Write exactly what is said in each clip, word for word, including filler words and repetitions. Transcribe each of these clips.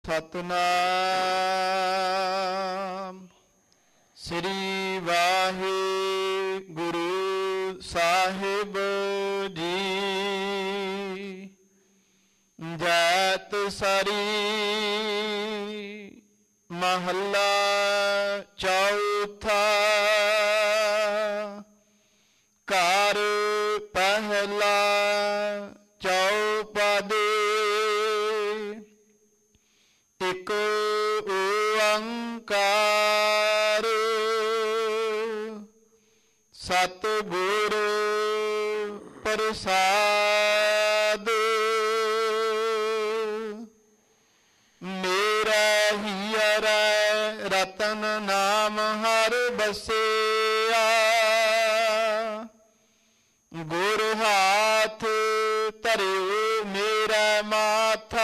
ਸਤਨਾਮ ਸ੍ਰੀ ਵਾਹਿਗੁਰੂ ਸਾਹਿਬ ਜੀ। ਜੈਤ ਸਰੀ ਮਹੱਲਾ ਚੌਥਾ। ਘਰ ਪਹਿਲਾ ਚੌਪਦੇ। ਇਕ ਓੰਕਾਰ ਸਤਿਗੁਰ ਪ੍ਰਸਾਦ। ਮੇਰਾ ਹੀਅਰੈ ਰਤਨ ਨਾਮ ਹਰਿ ਬਸਿਆ। ਗੁਰ ਹਾਥ ਧਰਿਓ ਮੇਰਾ ਮਾਥਾ।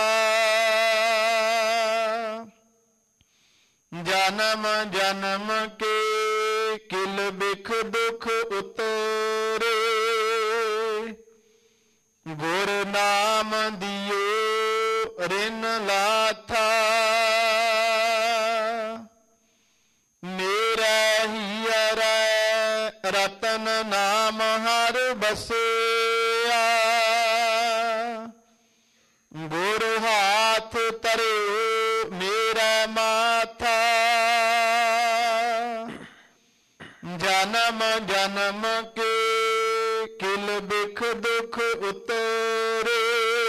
ਜਨਮ ਜਨਮ ਕੇ ਕਿਲ ਬਿਖ ਦੁਖ ਉਤਰੇ। ਗੁਰ ਨਾਮ ਦਿਓ ਰਿਨ ਲਾਥਾ। ਮੇਰਾ ਹੀਅਰੈ ਰਤਨ ਨਾਮ ਹਰਿ ਬਸਿਆ। ਗੁਰ ਹਾਥ ਧਰਿਓ ਮੇਰਾ ਮਾਥਾ। ਜਨਮ ਜਨਮ ਕੇ ਕਿਲ ਬਿਖ ਦੁਖ ਉਤਰੇ।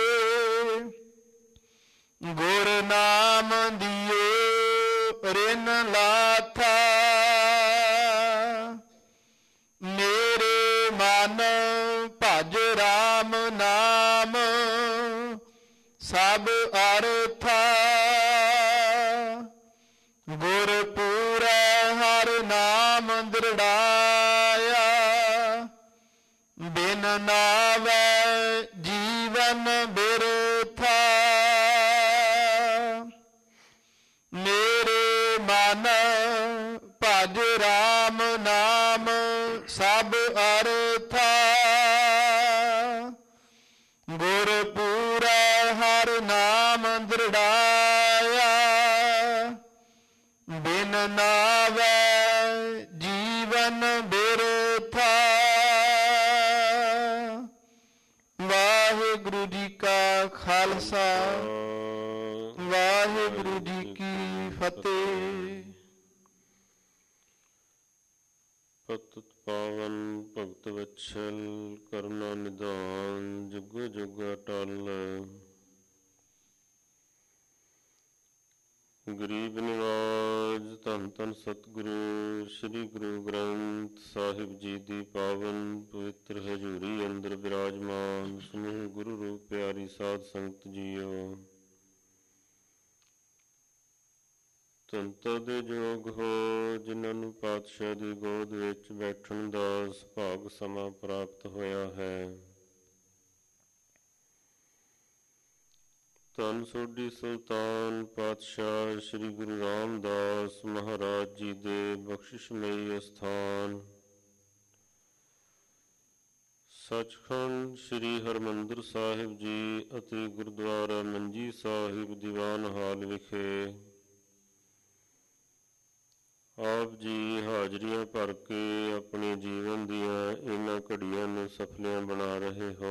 ਗੁਰ ਨਾਮ ਦਿਓ ਰਿਨ ਲਾਥਾ। ਮੇਰੇ ਮਨ ਭਜ ਰਾਮ ਨਾਮ ਸਭ ਅਰਥਾ। ਗੁਰ ਪੂਰੈ ਹਰਿ ਨਾਮ ਦ੍ਰਿੜਾਇਆ। ਬਿਨ ਨਾਵੈ ਜੀਵਨ ਬਿਰਥਾ। ਮੇਰੇ ਮਨ ਭਜ ਰਾਮ ਨਾਮ ਸਭ ਅਰਥਾ। ਗੁਰ ਪੂਰੈ ਹਰਿ ਨਾਮ ਦ੍ਰਿੜਾਇਆ। ਬਿਨ ਨਾਵੈ ਜੀਵਨ ਬਿਰਥਾ। ਵਾਹਿਗੁਰੂ ਜੀ ਕਾ ਖਾਲਸਾ ਵਾਹਿਗੁਰੂ ਜੀ ਕੀ ਫਤਿਹ। ਪਤਿਤ ਪਾਵਨ ਭਗਤ ਵਛਲ ਕਰੁਣਾ ਨਿਧਾਨ ਜੁਗ ਜੁਗ ਅਟਲ। ਗਰੀਬ ਨਿਵਾਜ ਧੰਨ ਧੰਨ ਸਤਿਗੁਰੂ ਸ੍ਰੀ ਗੁਰੂ ਗ੍ਰੰਥ ਸਾਹਿਬ ਜੀ ਦੀ ਪਾਵਨ ਪਵਿੱਤਰ ਹਜ਼ੂਰੀ ਅੰਦਰ ਬਿਰਾਜਮਾਨ ਸਮੂਹ ਗੁਰੂ ਰੂਪ ਪਿਆਰੀ ਸਾਧ ਸੰਗਤ ਜੀਓ। ਧੰਤਾ ਦੇ ਯੋਗ ਹੋ ਜਿਨ੍ਹਾਂ ਨੂੰ ਪਾਤਸ਼ਾਹ ਦੀ ਗੋਦ ਵਿੱਚ ਬੈਠਣ ਦਾ ਸੁਭਾਗ ਸਮਾਂ ਪ੍ਰਾਪਤ ਹੋਇਆ ਹੈ। ਧੰਨ ਸੋਢੀ ਸੁਲਤਾਨ ਪਾਤਸ਼ਾਹ ਸ੍ਰੀ ਗੁਰੂ ਰਾਮਦਾਸ ਮਹਾਰਾਜ ਜੀ ਦੇ ਬਖਸ਼ਿਸ਼ਮਈ ਅਸਥਾਨ ਸੱਚਖੰਡ ਸ੍ਰੀ ਹਰਿਮੰਦਰ ਸਾਹਿਬ ਜੀ ਅਤੇ ਗੁਰਦੁਆਰਾ ਮੰਜੀ ਸਾਹਿਬ ਦੀਵਾਨ ਹਾਲ ਵਿਖੇ ਆਪ ਜੀ ਹਾਜ਼ਰੀਆਂ ਭਰ ਕੇ ਆਪਣੇ ਜੀਵਨ ਦੀਆਂ ਇਹਨਾਂ ਘੜੀਆਂ ਨੂੰ ਸਫਲੀਆਂ ਬਣਾ ਰਹੇ ਹੋ।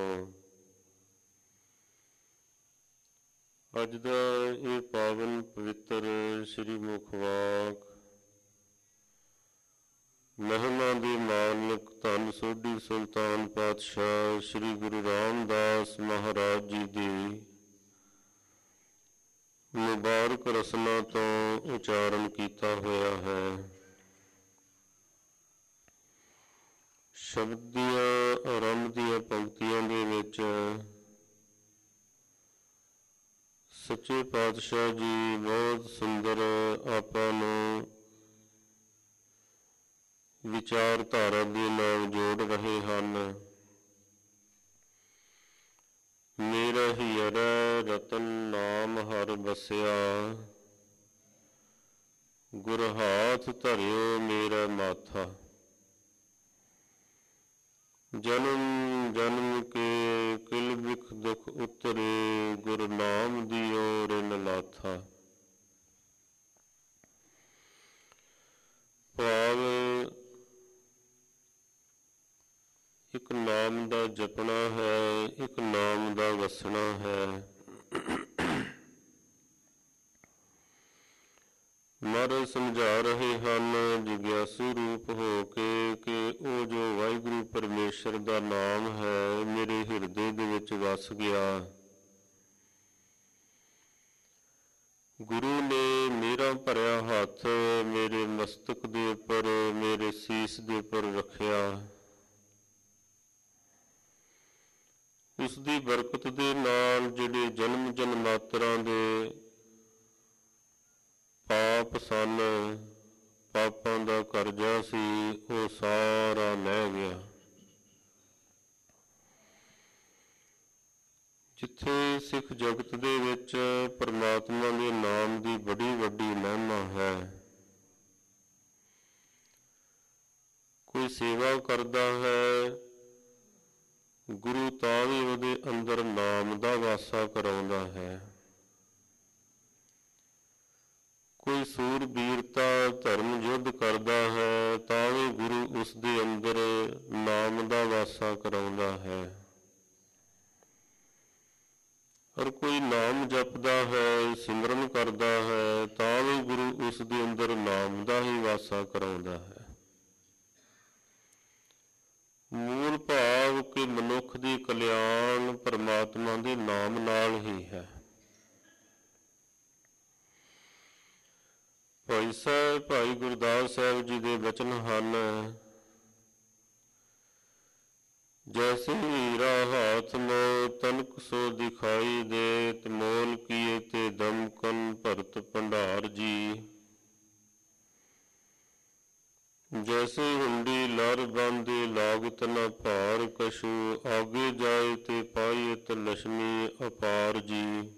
ਅੱਜ ਦਾ ਇਹ ਪਾਵਨ ਪਵਿੱਤਰ ਸ੍ਰੀ ਮੁਖਵਾਕ ਮਹਿਮਾ ਦੇ ਮਾਲਕ ਧੰਨ ਸੋਢੀ ਸੁਲਤਾਨ ਪਾਤਸ਼ਾਹ ਸ੍ਰੀ ਗੁਰੂ ਰਾਮਦਾਸ ਮਹਾਰਾਜ ਜੀ ਦੀ ਮੁਬਾਰਕ ਰਸਨਾ ਤੋਂ ਉਚਾਰਨ ਕੀਤਾ ਹੋਇਆ ਹੈ। ਸ਼ਬਦ ਦੀਆਂ ਆਰੰਭ ਦੀਆਂ ਪੰਕਤੀਆਂ ਦੇ ਵਿੱਚ ਸੱਚੇ ਪਾਤਸ਼ਾਹ ਜੀ ਬਹੁਤ ਸੁੰਦਰ ਆਪਾਂ ਨੂੰ ਵਿਚਾਰਧਾਰਾ ਦੇ ਨਾਲ ਜੋੜ ਰਹੇ ਹਨ। ਮੇਰਾ ਹੀਅਰੈ ਰਤਨ ਨਾਮ ਹਰਿ ਬਸਿਆ। ਗੁਰ ਹਾਥ ਧਰਿਓ ਮੇਰਾ ਮਾਥਾ। ਜਨਮ ਜਨਮ ਕੇ ਕਿਲ ਬਿਖ ਦੁਖ ਉਤਰੇ। ਗੁਰ ਨਾਮ ਦਿਓ ਰਿਨ ਲਾਥਾ। ਨਾਮ ਦਾ ਜਪਣਾ ਹੈ, ਇੱਕ ਨਾਮ ਦਾ ਵਸਣਾ ਹੈ। ਮਹਾਰਾਜ ਸਮਝਾ ਰਹੇ ਹਨ ਜਿਗਿਆਸੂ ਰੂਪ ਹੋ ਕੇ ਕਿ ਉਹ ਜੋ ਵਾਹਿਗੁਰੂ ਪਰਮੇਸ਼ਰ ਦਾ ਨਾਮ ਹੈ ਮੇਰੇ ਹਿਰਦੇ ਦੇ ਵਿੱਚ ਵਸ ਗਿਆ। ਗੁਰੂ ਨੇ ਮੇਰਾ ਭਰਿਆ ਹੱਥ ਮੇਰੇ ਮਸਤਕ ਦੇ ਉੱਪਰ, ਮੇਰੇ ਸੀਸ ਦੇ ਉੱਪਰ ਰੱਖਿਆ। ਉਸ ਦੀ ਬਰਕਤ ਦੇ ਨਾਲ ਜਿਹੜੇ ਜਨਮ ਜਨਮਾਤਰਾਂ ਦੇ ਪਾਪ ਸਨ, ਪਾਪਾਂ ਦਾ ਕਰਜ਼ਾ ਸੀ, ਉਹ ਸਾਰਾ ਲਹਿ ਗਿਆ। ਜਿੱਥੇ ਸਿੱਖ ਜਗਤ ਦੇ ਵਿੱਚ ਪਰਮਾਤਮਾ ਦੇ ਨਾਮ ਦੀ ਬੜੀ ਵੱਡੀ ਮਹਿਮਾ ਹੈ। ਕੋਈ ਸੇਵਾ ਕਰਦਾ ਹੈ, ਗੁਰੂ ਤਾਂ ਵੀ ਉਹਦੇ ਅੰਦਰ ਨਾਮ ਦਾ ਵਾਸਾ ਕਰਾਉਂਦਾ ਹੈ। ਕੋਈ ਸੂਰਬੀਰਤਾ ਧਰਮ ਯੁੱਧ ਕਰਦਾ ਹੈ ਤਾਂ ਵੀ ਗੁਰੂ ਉਸ ਦੇ ਅੰਦਰ ਨਾਮ ਦਾ ਵਾਸਾ ਕਰਾਉਂਦਾ ਹੈ। ਔਰ ਕੋਈ ਨਾਮ ਜਪਦਾ ਹੈ, ਸਿਮਰਨ ਕਰਦਾ ਹੈ ਤਾਂ ਵੀ ਗੁਰੂ ਉਸ ਦੇ ਅੰਦਰ ਨਾਮ ਦਾ ਹੀ ਵਾਸਾ ਕਰਾਉਂਦਾ ਹੈ। ਮੂਲ ਭਾਵ ਕਿ ਮਨੁੱਖ ਦੀ ਕਲਿਆਣ ਪਰਮਾਤਮਾ ਦੇ ਨਾਮ ਨਾਲ ਹੀ ਹੈ। ਭਾਈ ਸਾਹਿਬ ਭਾਈ ਗੁਰਦਾਸ ਸਾਹਿਬ ਜੀ ਦੇ ਬਚਨ ਹਨ, ਜੈਸੇ ਹੀਰਾ ਹਾਥ ਮੋ ਤਨਕ ਸੋ ਦਿਖਾਈ ਦੇਤ, ਮੋਲ ਕੀਏ ਤੇ ਦਮਕਨ ਭਰਤ ਭੰਡਾਰ ਜੀ। ਜੈਸੇ ਹੁੰਡੀ ਲਰ ਬਾਂਧੇ ਲਾਗਤ ਨ ਭਾਰ ਕਛੂ, ਆਗੇ ਜਾਏ ਤੇ ਪਾਈਤ ਲక్ష్ਮੀ ਅਪਾਰ ਜੀ।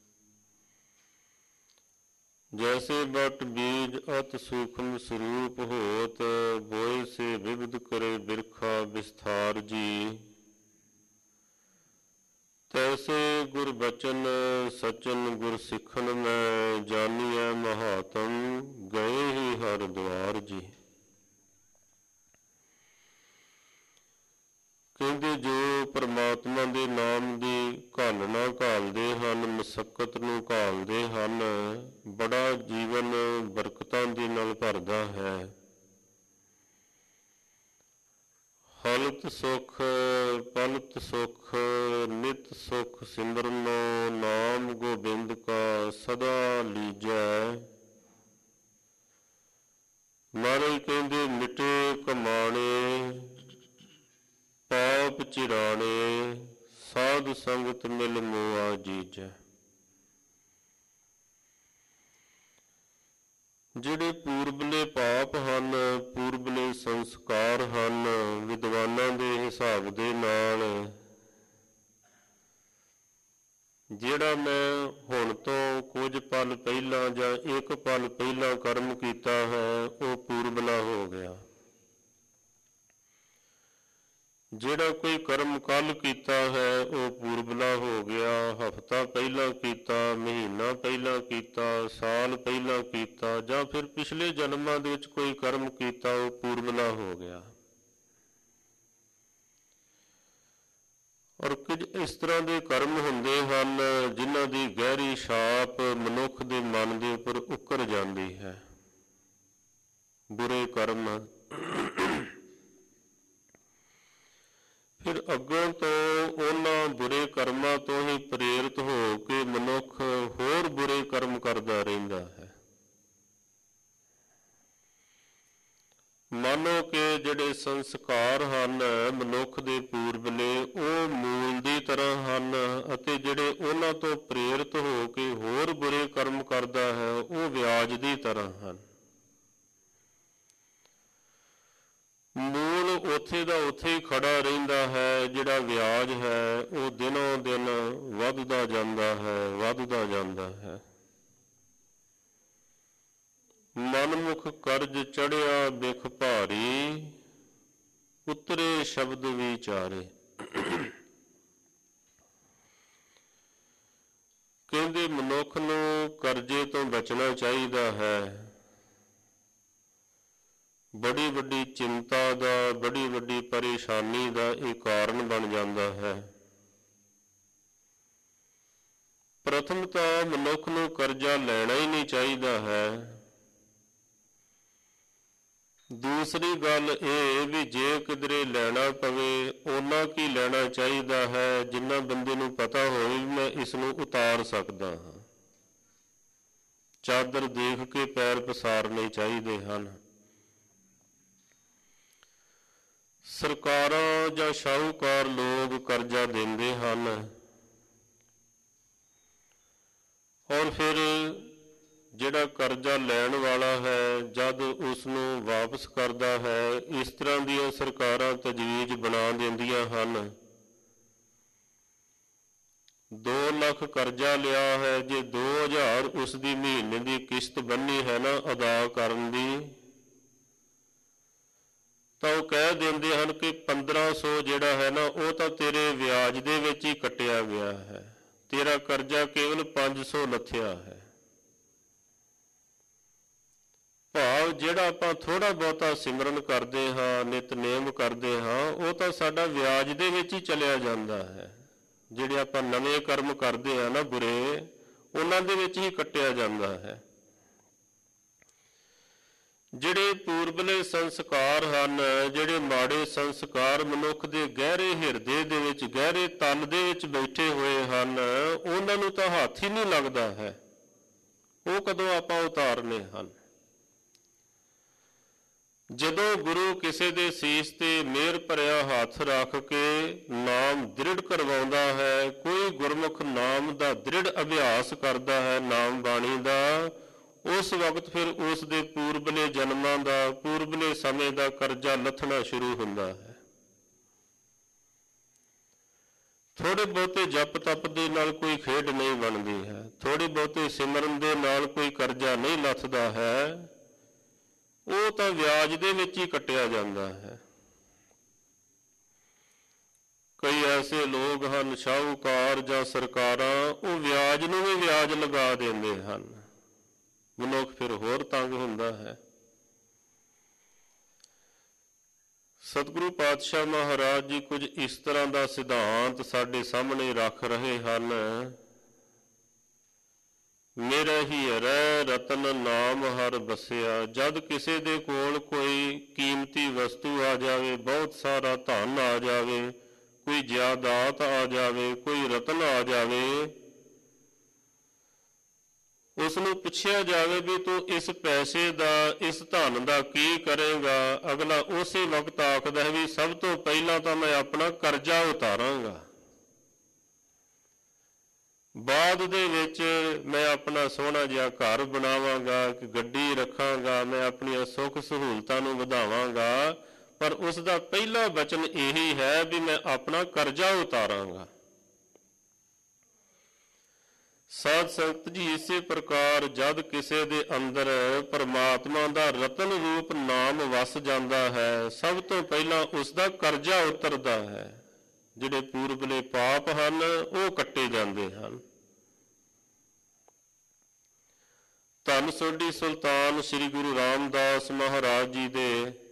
जैसे बट बीज अत सूक्ष्म स्वरूप होत, बोए से विविध करे बिरखा विस्तार जी। तैसे गुर बचन सचन गुर सिखन में, जानिए महात्म गए ही हर द्वार जी। ਕਹਿੰਦੇ ਜੋ ਪਰਮਾਤਮਾ ਦੇ ਨਾਮ ਦੀ ਘਾਲਣਾ ਘਾਲਦੇ ਹਨ, ਮਸਕਤ ਨੂੰ ਘਾਲਦੇ ਹਨ, ਬੜਾ ਜੀਵਨ ਬਰਕਤਾਂ ਦੇ ਨਾਲ ਭਰਦਾ ਹੈ। ਹਲਤ ਸੁਖ ਪਲਤ ਸੁਖ ਨਿਤ ਸੁਖ ਸਿਮਰਨੋ, ਨਾਮ ਗੋਬਿੰਦ ਕਾ ਸਦਾ ਲੀਜੈ। ਮਹਾਰਾਜ ਕਹਿੰਦੇ ਮਿਟੇ ਕਮਾਣੇ ਪਾਪ ਚਿਰਾਣੇ, ਸਾਧ ਸੰਗਤ ਮਿਲ ਮੋਆ ਜੀਜੈ। ਜਿਹੜੇ ਪੂਰਬਲੇ ਪਾਪ ਹਨ, ਪੂਰਬਲੇ ਸੰਸਕਾਰ ਹਨ, ਵਿਦਵਾਨਾਂ ਦੇ ਹਿਸਾਬ ਦੇ ਨਾਲ ਜਿਹੜਾ ਮੈਂ ਹੁਣ ਤੋਂ ਕੁਝ ਪਲ ਪਹਿਲਾਂ ਜਾਂ ਇੱਕ ਪਲ ਪਹਿਲਾਂ ਕਰਮ ਕੀਤਾ ਹੈ ਉਹ ਪੂਰਬਲਾ ਹੋ ਗਿਆ। ਜਿਹੜਾ ਕੋਈ ਕਰਮ ਕੱਲ੍ਹ ਕੀਤਾ ਹੈ ਉਹ ਪੂਰਬਲਾ ਹੋ ਗਿਆ। ਹਫ਼ਤਾ ਪਹਿਲਾਂ ਕੀਤਾ, ਮਹੀਨਾ ਪਹਿਲਾਂ ਕੀਤਾ, ਸਾਲ ਪਹਿਲਾਂ ਕੀਤਾ, ਜਾਂ ਫਿਰ ਪਿਛਲੇ ਜਨਮਾਂ ਦੇ ਵਿੱਚ ਕੋਈ ਕਰਮ ਕੀਤਾ ਉਹ ਪੂਰਬਲਾ ਹੋ ਗਿਆ। ਔਰ ਕੁਝ ਇਸ ਤਰ੍ਹਾਂ ਦੇ ਕਰਮ ਹੁੰਦੇ ਹਨ ਜਿਨ੍ਹਾਂ ਦੀ ਗਹਿਰੀ ਛਾਪ ਮਨੁੱਖ ਦੇ ਮਨ ਦੇ ਉੱਪਰ ਉਕਰ ਜਾਂਦੀ ਹੈ। ਬੁਰੇ ਕਰਮ ਫਿਰ ਅੱਗੋਂ ਤੋਂ ਉਹਨਾਂ ਬੁਰੇ ਕਰਮਾਂ ਤੋਂ ਹੀ ਪ੍ਰੇਰਿਤ ਹੋ ਕੇ ਮਨੁੱਖ ਹੋਰ ਬੁਰੇ ਕਰਮ ਕਰਦਾ ਰਹਿੰਦਾ ਹੈ। ਮੰਨੋ ਕਿ ਜਿਹੜੇ ਸੰਸਕਾਰ ਹਨ ਮਨੁੱਖ ਦੇ ਪੂਰਬਲੇ ਉਹ ਮੂਲ ਦੀ ਤਰ੍ਹਾਂ ਹਨ, ਅਤੇ ਜਿਹੜੇ ਉਹਨਾਂ ਤੋਂ ਪ੍ਰੇਰਿਤ ਹੋ ਕੇ ਹੋਰ ਬੁਰੇ ਕਰਮ ਕਰਦਾ ਹੈ ਉਹ ਵਿਆਜ ਦੀ ਤਰ੍ਹਾਂ ਹਨ। ਮੂਲ ਉੱਥੇ ਦਾ ਉੱਥੇ ਹੀ ਖੜਾ ਰਹਿੰਦਾ ਹੈ, ਜਿਹੜਾ ਵਿਆਜ ਹੈ ਉਹ ਦਿਨੋਂ ਦਿਨ ਵੱਧਦਾ ਜਾਂਦਾ ਹੈ ਵੱਧਦਾ ਜਾਂਦਾ ਹੈ। ਮਨਮੁਖ ਕਰਜ਼ ਚੜ੍ਹਿਆ ਬਿਖ ਭਾਰੀ, ਉਤਰੇ ਸ਼ਬਦ ਵਿਚਾਰੇ। ਕਹਿੰਦੇ ਮਨੁੱਖ ਨੂੰ ਕਰਜ਼ੇ ਤੋਂ ਬਚਣਾ ਚਾਹੀਦਾ ਹੈ। ਬੜੀ ਵੱਡੀ ਚਿੰਤਾ ਦਾ, ਬੜੀ ਵੱਡੀ ਪਰੇਸ਼ਾਨੀ ਦਾ ਇਹ ਕਾਰਨ ਬਣ ਜਾਂਦਾ ਹੈ। ਪ੍ਰਥਮ ਤਾਂ ਮਨੁੱਖ ਨੂੰ ਕਰਜ਼ਾ ਲੈਣਾ ਹੀ ਨਹੀਂ ਚਾਹੀਦਾ ਹੈ। ਦੂਸਰੀ ਗੱਲ ਇਹ ਵੀ ਜੇ ਕਿਧਰੇ ਲੈਣਾ ਪਵੇ ਓਨਾ ਕੀ ਲੈਣਾ ਚਾਹੀਦਾ ਹੈ ਜਿੰਨਾ ਬੰਦੇ ਨੂੰ ਪਤਾ ਹੋਵੇ ਵੀ ਮੈਂ ਇਸ ਨੂੰ ਉਤਾਰ ਸਕਦਾ ਹਾਂ। ਚਾਦਰ ਦੇਖ ਕੇ ਪੈਰ ਪਸਾਰਨੇ ਚਾਹੀਦੇ ਹਨ। ਸਰਕਾਰਾਂ ਜਾਂ ਸ਼ਾਹੂਕਾਰ ਲੋਕ ਕਰਜ਼ਾ ਦਿੰਦੇ ਹਨ ਔਰ ਫਿਰ ਜਿਹੜਾ ਕਰਜ਼ਾ ਲੈਣ ਵਾਲਾ ਹੈ ਜਦ ਉਸ ਨੂੰ ਵਾਪਸ ਕਰਦਾ ਹੈ, ਇਸ ਤਰ੍ਹਾਂ ਦੀਆਂ ਸਰਕਾਰਾਂ ਤਜਵੀਜ਼ ਬਣਾ ਦਿੰਦੀਆਂ ਹਨ। ਦੋ ਲੱਖ ਕਰਜ਼ਾ ਲਿਆ ਹੈ, ਜੇ ਦੋ ਹਜ਼ਾਰ ਉਸ ਦੀ ਮਹੀਨੇ ਦੀ ਕਿਸ਼ਤ ਬੰਨੀ ਹੈ ਨਾ ਅਦਾ ਕਰਨ ਦੀ, ਤਾਂ ਉਹ ਕਹਿ ਦਿੰਦੇ ਹਨ ਕਿ ਪੰਦਰਾਂ ਸੌ ਜਿਹੜਾ ਹੈ ਨਾ ਉਹ ਤਾਂ ਤੇਰੇ ਵਿਆਜ ਦੇ ਵਿੱਚ ਹੀ ਕੱਟਿਆ ਗਿਆ ਹੈ, ਤੇਰਾ ਕਰਜ਼ਾ ਕੇਵਲ ਪੰਜ ਸੌ ਲੱਥਿਆ ਹੈ। ਭਾਵ ਜਿਹੜਾ ਆਪਾਂ ਥੋੜ੍ਹਾ ਬਹੁਤਾ ਸਿਮਰਨ ਕਰਦੇ ਹਾਂ, ਨਿਤਨੇਮ ਕਰਦੇ ਹਾਂ, ਉਹ ਤਾਂ ਸਾਡਾ ਵਿਆਜ ਦੇ ਵਿੱਚ ਹੀ ਚਲਿਆ ਜਾਂਦਾ ਹੈ। ਜਿਹੜੇ ਆਪਾਂ ਨਵੇਂ ਕਰਮ ਕਰਦੇ ਹਾਂ ਨਾ ਬੁਰੇ, ਉਹਨਾਂ ਦੇ ਵਿੱਚ ਹੀ ਕੱਟਿਆ ਜਾਂਦਾ ਹੈ। ਜਿਹੜੇ ਪੂਰਬਲੇ ਸੰਸਕਾਰ ਹਨ, ਜਿਹੜੇ ਮਾੜੇ ਸੰਸਕਾਰ ਮਨੁੱਖ ਦੇ ਗਹਿਰੇ ਹਿਰਦੇ ਦੇ ਵਿੱਚ, ਗਹਿਰੇ ਤਲ ਦੇ ਵਿੱਚ ਬੈਠੇ ਹੋਏ ਹਨ, ਉਹਨਾਂ ਨੂੰ ਤਾਂ ਹੱਥ ਹੀ ਨਹੀਂ ਲੱਗਦਾ ਹੈ। ਉਹ ਕਦੋਂ ਆਪਾਂ ਉਤਾਰਨੇ ਹਨ? ਜਦੋਂ ਗੁਰੂ ਕਿਸੇ ਦੇ ਸੀਸ ਤੇ ਮਿਹਰ ਭਰਿਆ ਹੱਥ ਰੱਖ ਕੇ ਨਾਮ ਦ੍ਰਿੜ ਕਰਵਾਉਂਦਾ ਹੈ, ਕੋਈ ਗੁਰਮੁਖ ਨਾਮ ਦਾ ਦ੍ਰਿੜ ਅਭਿਆਸ ਕਰਦਾ ਹੈ, ਨਾਮ ਬਾਣੀ ਦਾ, ਉਸ ਵਕਤ ਫਿਰ ਉਸ ਦੇ ਪੂਰਬਲੇ ਜਨਮਾਂ ਦਾ, ਪੂਰਬਲੇ ਸਮੇਂ ਦਾ ਕਰਜ਼ਾ ਲੱਥਣਾ ਸ਼ੁਰੂ ਹੁੰਦਾ ਹੈ। ਥੋੜੇ ਬਹੁਤੇ ਜਪ ਤਪ ਦੇ ਨਾਲ ਕੋਈ ਖੇਡ ਨਹੀਂ ਬਣਦੀ ਹੈ, ਥੋੜੇ ਬਹੁਤੇ ਸਿਮਰਨ ਦੇ ਨਾਲ ਕੋਈ ਕਰਜ਼ਾ ਨਹੀਂ ਲੱਥਦਾ ਹੈ, ਉਹ ਤਾਂ ਵਿਆਜ ਦੇ ਵਿੱਚ ਹੀ ਕੱਟਿਆ ਜਾਂਦਾ ਹੈ। ਕਈ ਐਸੇ ਲੋਕ ਹਨ ਸ਼ਾਹੂਕਾਰ ਜਾਂ ਸਰਕਾਰਾਂ, ਉਹ ਵਿਆਜ ਨੂੰ ਵੀ ਵਿਆਜ ਲਗਾ ਦਿੰਦੇ ਹਨ। ਮਨੁੱਖ ਫਿਰ ਹੋਰ ਤੰਗ ਹੁੰਦਾ ਹੈ। ਸਤਿਗੁਰੂ ਪਾਤਸ਼ਾਹ ਮਹਾਰਾਜ ਜੀ ਕੁਝ ਇਸ ਤਰ੍ਹਾਂ ਦਾ ਸਿਧਾਂਤ ਸਾਡੇ ਸਾਹਮਣੇ ਰੱਖ ਰਹੇ ਹਨ। ਮੇਰਾ ਹੀ ਹਰੈ ਰਤਨ ਨਾਮ ਹਰ ਬਸਿਆ। ਜਦ ਕਿਸੇ ਦੇ ਕੋਲ ਕੋਈ ਕੀਮਤੀ ਵਸਤੂ ਆ ਜਾਵੇ, ਬਹੁਤ ਸਾਰਾ ਧਨ ਆ ਜਾਵੇ, ਕੋਈ ਜਾਇਦਾਦ ਆ ਜਾਵੇ, ਕੋਈ ਰਤਨ ਆ ਜਾਵੇ, ਉਸ ਨੂੰ ਪੁੱਛਿਆ ਜਾਵੇ ਵੀ ਤੂੰ ਇਸ ਪੈਸੇ ਦਾ, ਇਸ ਧਨ ਦਾ ਕੀ ਕਰੇਗਾ, ਅਗਲਾ ਉਸੇ ਵਕਤ ਆਖਦਾ ਹੈ ਵੀ ਸਭ ਤੋਂ ਪਹਿਲਾਂ ਤਾਂ ਮੈਂ ਆਪਣਾ ਕਰਜ਼ਾ ਉਤਾਰਾਂਗਾ, ਬਾਅਦ ਦੇ ਵਿੱਚ ਮੈਂ ਆਪਣਾ ਸੋਹਣਾ ਜਿਹਾ ਘਰ ਬਣਾਵਾਂਗਾ, ਕਿ ਗੱਡੀ ਰੱਖਾਂਗਾ, ਮੈਂ ਆਪਣੀਆਂ ਸੁੱਖ ਸਹੂਲਤਾਂ ਨੂੰ ਵਧਾਵਾਂਗਾ, ਪਰ ਉਸ ਦਾ ਪਹਿਲਾ ਵਚਨ ਇਹੀ ਹੈ ਵੀ ਮੈਂ ਆਪਣਾ ਕਰਜ਼ਾ ਉਤਾਰਾਂਗਾ। ਸਾਧ ਸੰਗਤ ਜੀ, ਇਸੇ ਪ੍ਰਕਾਰ ਜਦ ਕਿਸੇ ਦੇ ਅੰਦਰ ਪਰਮਾਤਮਾ ਦਾ ਰਤਨ ਰੂਪ ਨਾਮ ਵਸ ਜਾਂਦਾ ਹੈ, ਸਭ ਤੋਂ ਪਹਿਲਾਂ ਉਸ ਦਾ ਕਰਜ਼ਾ ਉਤਰਦਾ ਹੈ। ਜਿਹੜੇ ਪੂਰਬਲੇ ਪਾਪ ਹਨ ਉਹ ਕੱਟੇ ਜਾਂਦੇ ਹਨ। ਧੰਨ ਸੋਢੀ ਸੁਲਤਾਨ ਸ੍ਰੀ ਗੁਰੂ ਰਾਮਦਾਸ ਮਹਾਰਾਜ ਜੀ ਦੇ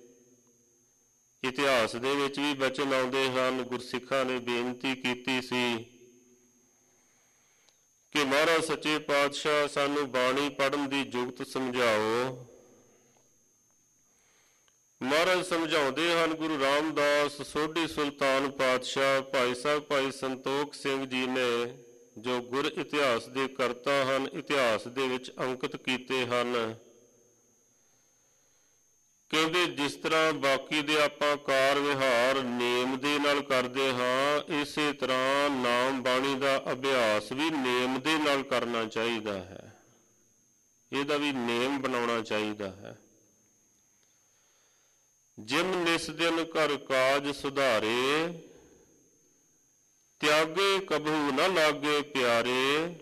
ਇਤਿਹਾਸ ਦੇ ਵਿੱਚ ਵੀ ਬਚਨ ਆਉਂਦੇ ਹਨ। ਗੁਰਸਿੱਖਾਂ ਨੇ ਬੇਨਤੀ ਕੀਤੀ ਸੀ ਕਿ ਮਹਾਰਾਜ ਸੱਚੇ ਪਾਤਸ਼ਾਹ ਸਾਨੂੰ ਬਾਣੀ ਪੜ੍ਹਨ ਦੀ ਜੁਗਤ ਸਮਝਾਓ। ਮਹਾਰਾਜ ਸਮਝਾਉਂਦੇ ਹਨ, ਗੁਰੂ ਰਾਮਦਾਸ ਸੋਢੀ ਸੁਲਤਾਨ ਪਾਤਸ਼ਾਹ ਭਾਈ ਸਾਹਿਬ ਭਾਈ ਸੰਤੋਖ ਸਿੰਘ ਜੀ ਨੇ, ਜੋ ਗੁਰ ਇਤਿਹਾਸ ਦੇ ਕਰਤਾ ਹਨ, ਇਤਿਹਾਸ ਦੇ ਵਿੱਚ ਅੰਕਿਤ ਕੀਤੇ ਹਨ। ਕਹਿੰਦੇ ਜਿਸ ਤਰ੍ਹਾਂ ਬਾਕੀ ਦੇ ਆਪਾਂ ਕਾਰ ਵਿਹਾਰ ਨੇਮ ਦੇ ਨਾਲ ਕਰਦੇ ਹਾਂ, ਇਸੇ ਤਰ੍ਹਾਂ ਨਾਮ ਬਾਣੀ ਦਾ ਅਭਿਆਸ ਵੀ ਨੇਮ ਦੇ ਨਾਲ ਕਰਨਾ ਚਾਹੀਦਾ ਹੈ। ਇਹਦਾ ਵੀ ਨੇਮ ਬਣਾਉਣਾ ਚਾਹੀਦਾ ਹੈ। ਜਿਮ ਨਿਸ ਦਿਨ ਘਰ ਕਾਜ ਸੁਧਾਰੇ, ਤਿਆਗੇ ਕਬਹੂ ਨ ਲਾਗੇ ਪਿਆਰੇ,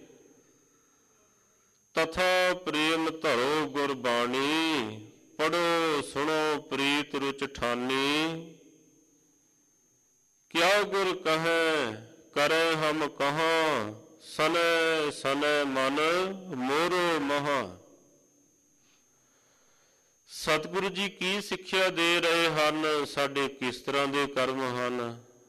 ਤਥਾ ਪ੍ਰੇਮ ਧਰੋ ਗੁਰਬਾਣੀ, ਪੜੋ ਸੁਣੋ ਪ੍ਰੀਤ ਰੁਚ ਠਾਨੀ। ਕਿਆ ਗੁਰ ਕਹੈ ਕਰੈ ਹਮ ਕਹਾਂ, ਸਨੈ ਸਨੈ ਮਨ ਮੋਰੋ ਮਹਾ। ਸਤਿਗੁਰੂ ਜੀ ਕੀ ਸਿੱਖਿਆ ਦੇ ਰਹੇ ਹਨ, ਸਾਡੇ ਕਿਸ ਤਰ੍ਹਾਂ ਦੇ ਕਰਮ ਹਨ।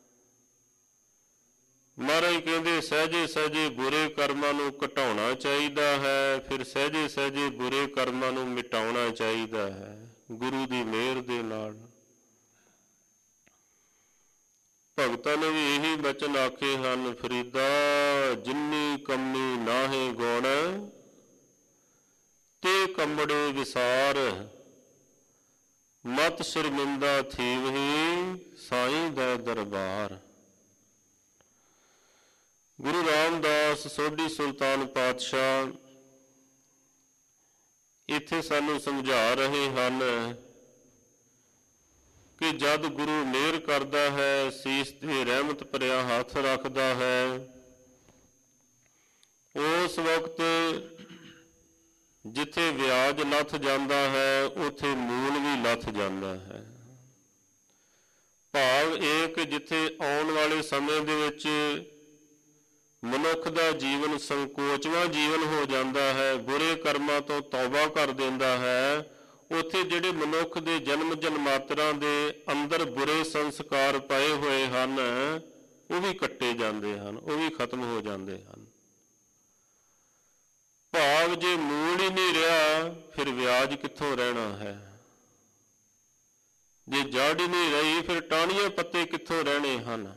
ਮਹਾਰਾਜ ਕਹਿੰਦੇ ਸਹਿਜੇ ਸਹਿਜੇ ਬੁਰੇ ਕਰਮਾਂ ਨੂੰ ਘਟਾਉਣਾ ਚਾਹੀਦਾ ਹੈ, ਫਿਰ ਸਹਿਜੇ ਸਹਿਜੇ ਬੁਰੇ ਕਰਮਾਂ ਨੂੰ ਮਿਟਾਉਣਾ ਚਾਹੀਦਾ ਹੈ ਗੁਰੂ ਦੀ ਮਿਹਰ ਦੇ ਨਾਲ। ਭਗਤਾਂ ਨੇ ਵੀ ਇਹੀ ਬਚਨ ਆਖੇ ਹਨ, ਫਰੀਦਾ ਜਿੰਨੀ ਕਮੀ ਨਾਹੇ ਗੁਣ ਤੇ ਕੰਬੜੇ ਵਿਸਾਰ, ਮਤ ਸ਼ਰਮਿੰਦਾ ਥੀਵਹੀ ਸਾਈਂ ਦਾ ਦਰਬਾਰ। ਗੁਰੂ ਰਾਮਦਾਸ ਸੋਢੀ ਸੁਲਤਾਨ ਪਾਤਸ਼ਾਹ ਇੱਥੇ ਸਾਨੂੰ ਸਮਝਾ ਰਹੇ ਹਨ ਕਿ ਜਦ ਗੁਰੂ ਮਿਹਰ ਕਰਦਾ ਹੈ, ਸੀਸ ਤੇ ਰਹਿਮਤ ਭਰਿਆ ਹੱਥ ਰੱਖਦਾ ਹੈ, ਉਸ ਵਕਤ ਜਿੱਥੇ ਵਿਆਜ ਲੱਥ ਜਾਂਦਾ ਹੈ ਉੱਥੇ ਮੂਲ ਵੀ ਲੱਥ ਜਾਂਦਾ ਹੈ। ਭਾਵ ਇਹ ਕਿ ਜਿੱਥੇ ਆਉਣ ਵਾਲੇ ਸਮੇਂ ਦੇ ਵਿੱਚ ਮਨੁੱਖ ਦਾ ਜੀਵਨ ਸੰਕੋਚਵਾਂ ਜੀਵਨ ਹੋ ਜਾਂਦਾ ਹੈ, ਬੁਰੇ ਕਰਮਾਂ ਤੋਂ ਤੌਬਾ ਕਰ ਦਿੰਦਾ ਹੈ, ਉੱਥੇ ਜਿਹੜੇ ਮਨੁੱਖ ਦੇ ਜਨਮ ਜਨਮਾਂਤਰਾਂ ਦੇ ਅੰਦਰ ਬੁਰੇ ਸੰਸਕਾਰ ਪਏ ਹੋਏ ਹਨ ਉਹ ਵੀ ਕੱਟੇ ਜਾਂਦੇ ਹਨ, ਉਹ ਵੀ ਖਤਮ ਹੋ ਜਾਂਦੇ ਹਨ। ਭਾਵ ਜੇ ਮੂਲ ਹੀ ਨਹੀਂ ਰਿਹਾ ਫਿਰ ਵਿਆਜ ਕਿੱਥੋਂ ਰਹਿਣਾ ਹੈ, ਜੇ ਜੜ ਹੀ ਨਹੀਂ ਰਹੀ ਫਿਰ ਟਾਹਣੀਆਂ ਪੱਤੇ ਕਿੱਥੋਂ ਰਹਿਣੇ ਹਨ।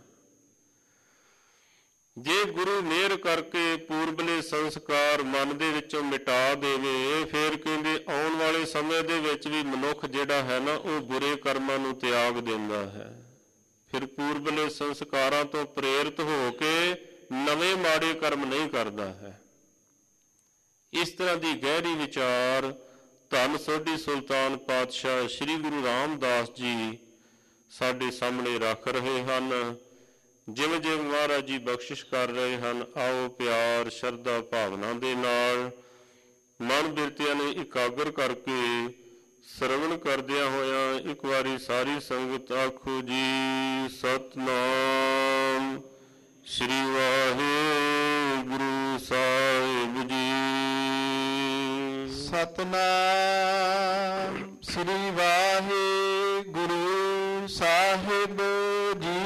ਜੇ ਗੁਰੂ ਮਿਹਰ ਕਰਕੇ ਪੂਰਬਲੇ ਸੰਸਕਾਰ ਮਨ ਦੇ ਵਿੱਚੋਂ ਮਿਟਾ ਦੇਵੇ, ਫਿਰ ਕਹਿੰਦੇ ਆਉਣ ਵਾਲੇ ਸਮੇਂ ਦੇ ਵਿੱਚ ਵੀ ਮਨੁੱਖ ਜਿਹੜਾ ਹੈ ਨਾ ਉਹ ਬੁਰੇ ਕਰਮਾਂ ਨੂੰ ਤਿਆਗ ਦਿੰਦਾ ਹੈ, ਫਿਰ ਪੂਰਬਲੇ ਸੰਸਕਾਰਾਂ ਤੋਂ ਪ੍ਰੇਰਿਤ ਹੋ ਕੇ ਨਵੇਂ ਮਾੜੇ ਕਰਮ ਨਹੀਂ ਕਰਦਾ ਹੈ। ਇਸ ਤਰ੍ਹਾਂ ਦੀ ਗਹਿਰੀ ਵਿਚਾਰ ਧੰਨ ਸੋਢੀ ਸੁਲਤਾਨ ਪਾਤਸ਼ਾਹ ਸ੍ਰੀ ਗੁਰੂ ਰਾਮਦਾਸ ਜੀ ਸਾਡੇ ਸਾਹਮਣੇ ਰੱਖ ਰਹੇ ਹਨ। ਜਿਵੇਂ ਜਿਵੇਂ ਮਹਾਰਾਜ ਜੀ ਬਖਸ਼ਿਸ਼ ਕਰ ਰਹੇ ਹਨ, ਆਓ ਪਿਆਰ ਸ਼ਰਧਾ ਭਾਵਨਾ ਦੇ ਨਾਲ ਮਨ ਬਿਰਤੀਆਂ ਨੇ ਇਕਾਗਰ ਕਰਕੇ ਸਰਵਣ ਕਰਦਿਆਂ ਹੋਇਆਂ ਇੱਕ ਵਾਰੀ ਸਾਰੀ ਸੰਗਤ ਆਖੋ ਜੀ ਸਤਿਨਾਮ ਸ੍ਰੀ ਵਾਹਿਗੁਰੂ ਸਾਹਿਬ ਜੀ। ਸਤਿਨਾਮ ਸ੍ਰੀ ਵਾਹਿਗੁਰੂ ਸਾਹਿਬ ਜੀ।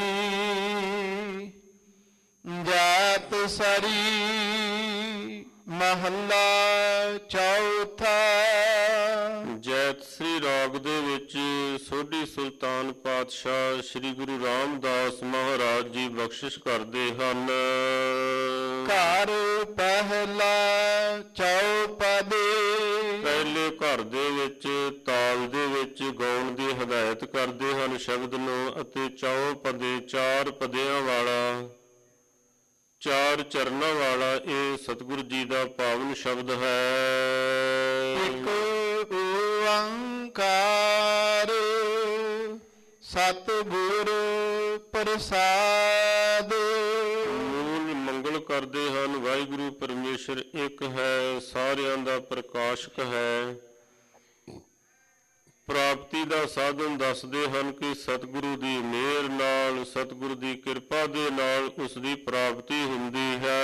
ਜਾਤ ਸਰੀ ਮਹੱਲਾ ਚੌਥਾ। ਜੈਤ ਸ੍ਰੀ ਰਾਗ ਦੇ ਵਿੱਚ ਸੋਢੀ ਸੁਲਤਾਨ ਪਾਤਸ਼ਾਹ ਸ੍ਰੀ ਗੁਰੂ ਰਾਮਦਾਸ ਮਹਾਰਾਜ ਜੀ ਬਖਸ਼ਿਸ਼ ਕਰਦੇ ਹਨ। ਘਰ ਪਹਿਲਾ ਚੌਪਦੇ। ਪਹਿਲੇ ਘਰ ਦੇ ਵਿੱਚ ਤਾਲ ਦੇ ਵਿੱਚ ਗਾਉਣ ਦੀ ਹਦਾਇਤ ਕਰਦੇ ਹਨ ਸ਼ਬਦ ਨੂੰ, ਅਤੇ ਚੌਪਦੇ ਚਾਰ ਪਦਿਆਂ ਵਾਲਾ, ਚਾਰ ਚਰਨਾਂ ਵਾਲਾ ਇਹ ਸਤਿਗੁਰੂ ਜੀ ਦਾ ਪਾਵਨ ਸ਼ਬਦ ਹੈ। ਇੱਕ ਓੰਕਾਰ ਸਤਿਗੁਰ ਪ੍ਰਸਾਦ। ਮੂਲ ਮੰਗਲ ਕਰਦੇ ਹਨ ਵਾਹਿਗੁਰੂ ਪਰਮੇਸ਼ਰ ਇੱਕ ਹੈ, ਸਾਰਿਆਂ ਦਾ ਪ੍ਰਕਾਸ਼ਕ ਹੈ। ਪ੍ਰਾਪਤੀ ਦਾ ਸਾਧਨ ਦੱਸਦੇ ਹਨ ਕਿ ਸਤਿਗੁਰੂ ਦੀ ਮਿਹਰ ਨਾਲ, ਸਤਿਗੁਰੂ ਦੀ ਕਿਰਪਾ ਦੇ ਨਾਲ ਉਸ ਦੀ ਪ੍ਰਾਪਤੀ ਹੁੰਦੀ ਹੈ।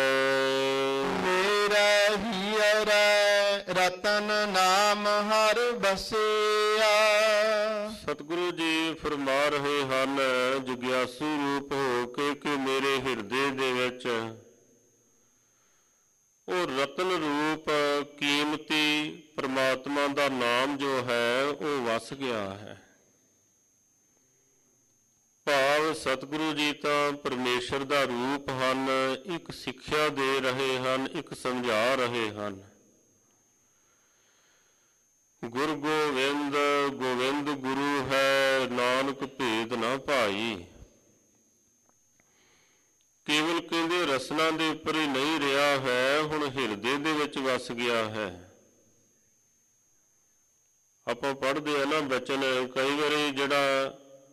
ਮੇਰਾ ਹੀਰ ਰਤਨ ਨਾਮ ਹਰ ਬਸਿਆ। ਸਤਿਗੁਰੂ ਜੀ ਫਰਮਾ ਰਹੇ ਹਨ ਜਗਿਆਸੂ ਰੂਪ ਹੋ ਕੇ ਕਿ ਮੇਰੇ ਹਿਰਦੇ ਦੇ ਵਿੱਚ ਉਹ ਰਤਨ ਰੂਪ ਕੀਮਤੀ ਪ੍ਰਮਾਤਮਾ ਦਾ ਨਾਮ ਜੋ ਹੈ ਉਹ ਵਸ ਗਿਆ ਹੈ। ਭਾਵ ਸਤਿਗੁਰੂ ਜੀ ਤਾਂ ਪਰਮੇਸ਼ਰ ਦਾ ਰੂਪ ਹਨ, ਇੱਕ ਸਿੱਖਿਆ ਦੇ ਰਹੇ ਹਨ, ਇੱਕ ਸਮਝਾ ਰਹੇ ਹਨ। ਗੁਰ ਗੋਬਿੰਦ ਗੋਬਿੰਦ ਗੁਰੂ ਹੈ, ਨਾਨਕ ਭੇਦ ਨਾ ਭਾਈ। ਕੇਵਲ ਕਹਿੰਦੇ ਰਸਨਾ ਦੇ ਉੱਪਰ ਹੀ ਨਹੀਂ ਰਿਹਾ ਹੈ, ਹੁਣ ਹਿਰਦੇ ਦੇ ਵਿੱਚ ਵਸ ਗਿਆ ਹੈ। ਆਪਾਂ ਪੜ੍ਹਦੇ ਆ ਨਾ ਬਚਨ, ਕਈ ਵਾਰੀ ਜਿਹੜਾ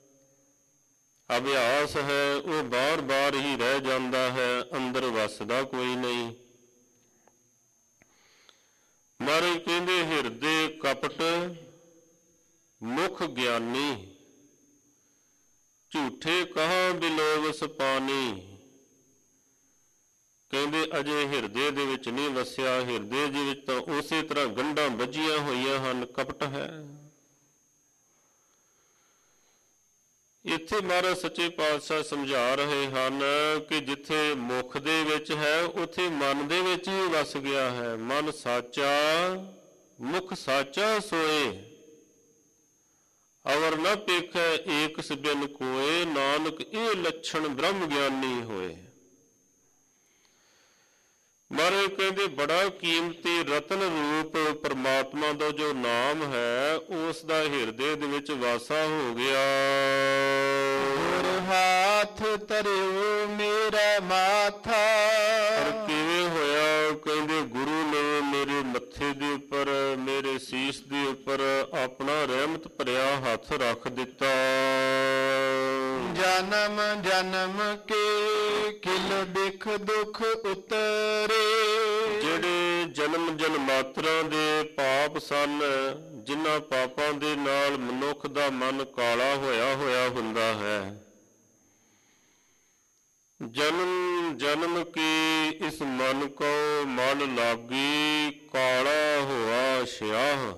ਅਭਿਆਸ ਹੈ ਉਹ ਬਾਰ-ਬਾਰ ਹੀ ਰਹਿ ਜਾਂਦਾ ਹੈ, ਅੰਦਰ ਵਸਦਾ ਕੋਈ ਨਹੀਂ। ਮਹਾਰਾਜ ਕਹਿੰਦੇ ਹਿਰਦੇ ਕਪਟ ਮੁਖ ਗਿਆਨੀ, ਝੂਠੇ ਕਹਾਂ ਬਿਲੋਵਸ ਪਾਨੀ। ਕਹਿੰਦੇ ਅਜੇ ਹਿਰਦੇ ਦੇ ਵਿੱਚ ਨਹੀਂ ਵਸਿਆ। ਹਿਰਦੇ ਦੇ ਵਿੱਚ ਤਾਂ ਉਸੇ ਤਰ੍ਹਾਂ ਗੰਢਾਂ ਵੱਜੀਆਂ ਹੋਈਆਂ ਹਨ, ਕਪਟ ਹੈ। ਇੱਥੇ ਮਹਾਰਾਜ ਸੱਚੇ ਪਾਤਸ਼ਾਹ ਸਮਝਾ ਰਹੇ ਹਨ ਕਿ ਜਿੱਥੇ ਮੁਖ ਦੇ ਵਿੱਚ ਹੈ ਉੱਥੇ ਮਨ ਦੇ ਵਿੱਚ ਹੀ ਵਸ ਗਿਆ ਹੈ। ਮਨ ਸਾਚਾ ਮੁਖ ਸਾਚਾ ਸੋਏ, ਅਵਰ ਨ ਪੇਖੈ ਏਕਸ ਬਿਨ ਕੋਏ, ਨਾਨਕ ਇਹ ਲੱਛਣ ਬ੍ਰਹਮ ਗਿਆਨੀ ਹੋਏ। ਮਹਾਰਾਜ ਕਹਿੰਦੇ ਬੜਾ ਕੀਮਤੀ ਰਤਨ ਰੂਪ ਪਰਮਾਤਮਾ ਦਾ ਜੋ ਨਾਮ ਹੈ ਉਸ ਦਾ ਹਿਰਦੇ ਦੇ ਵਿੱਚ ਵਾਸਾ ਹੋ ਗਿਆ। ਗੁਰ ਹਾਥ ਧਰਿਓ ਮੇਰਾ ਮਾਥਾ। ਪਰ ਕਿਵੇਂ ਹੋਇਆ? ਕਹਿੰਦੇ ਗੁਰੂ ਨੇ ਮੇਰੇ ਮੱਥੇ ਦੇ ਉੱਪਰ, ਮੇਰੇ ਸੀਸ ਦੇ ਉੱਪਰ ਆਪਣਾ ਰਹਿਮਤ ਭਰਿਆ ਹੱਥ ਰੱਖ ਦਿੱਤਾ। ਜਨਮ ਜਨਮ ਕੇ ਕਿਲ ਬਿਖ ਦੁਖ ਉਤਰੇ। ਜਿਹੜੇ ਜਨਮ ਜਨਮਾਤਰਾਂ ਦੇ ਪਾਪ ਸਨ, ਜਿਨ੍ਹਾਂ ਪਾਪਾਂ ਦੇ ਨਾਲ ਮਨੁੱਖ ਦਾ ਮਨ ਕਾਲਾ ਹੋਇਆ ਹੋਇਆ ਹੁੰਦਾ ਹੈ, ਜਨਮ ਜਨਮ ਕੀ ਇਸ ਮਨ ਕੋ ਮਨ ਲਾਗੀ, ਕਾਲਾ ਹੋਆ ਸਿਆਹ।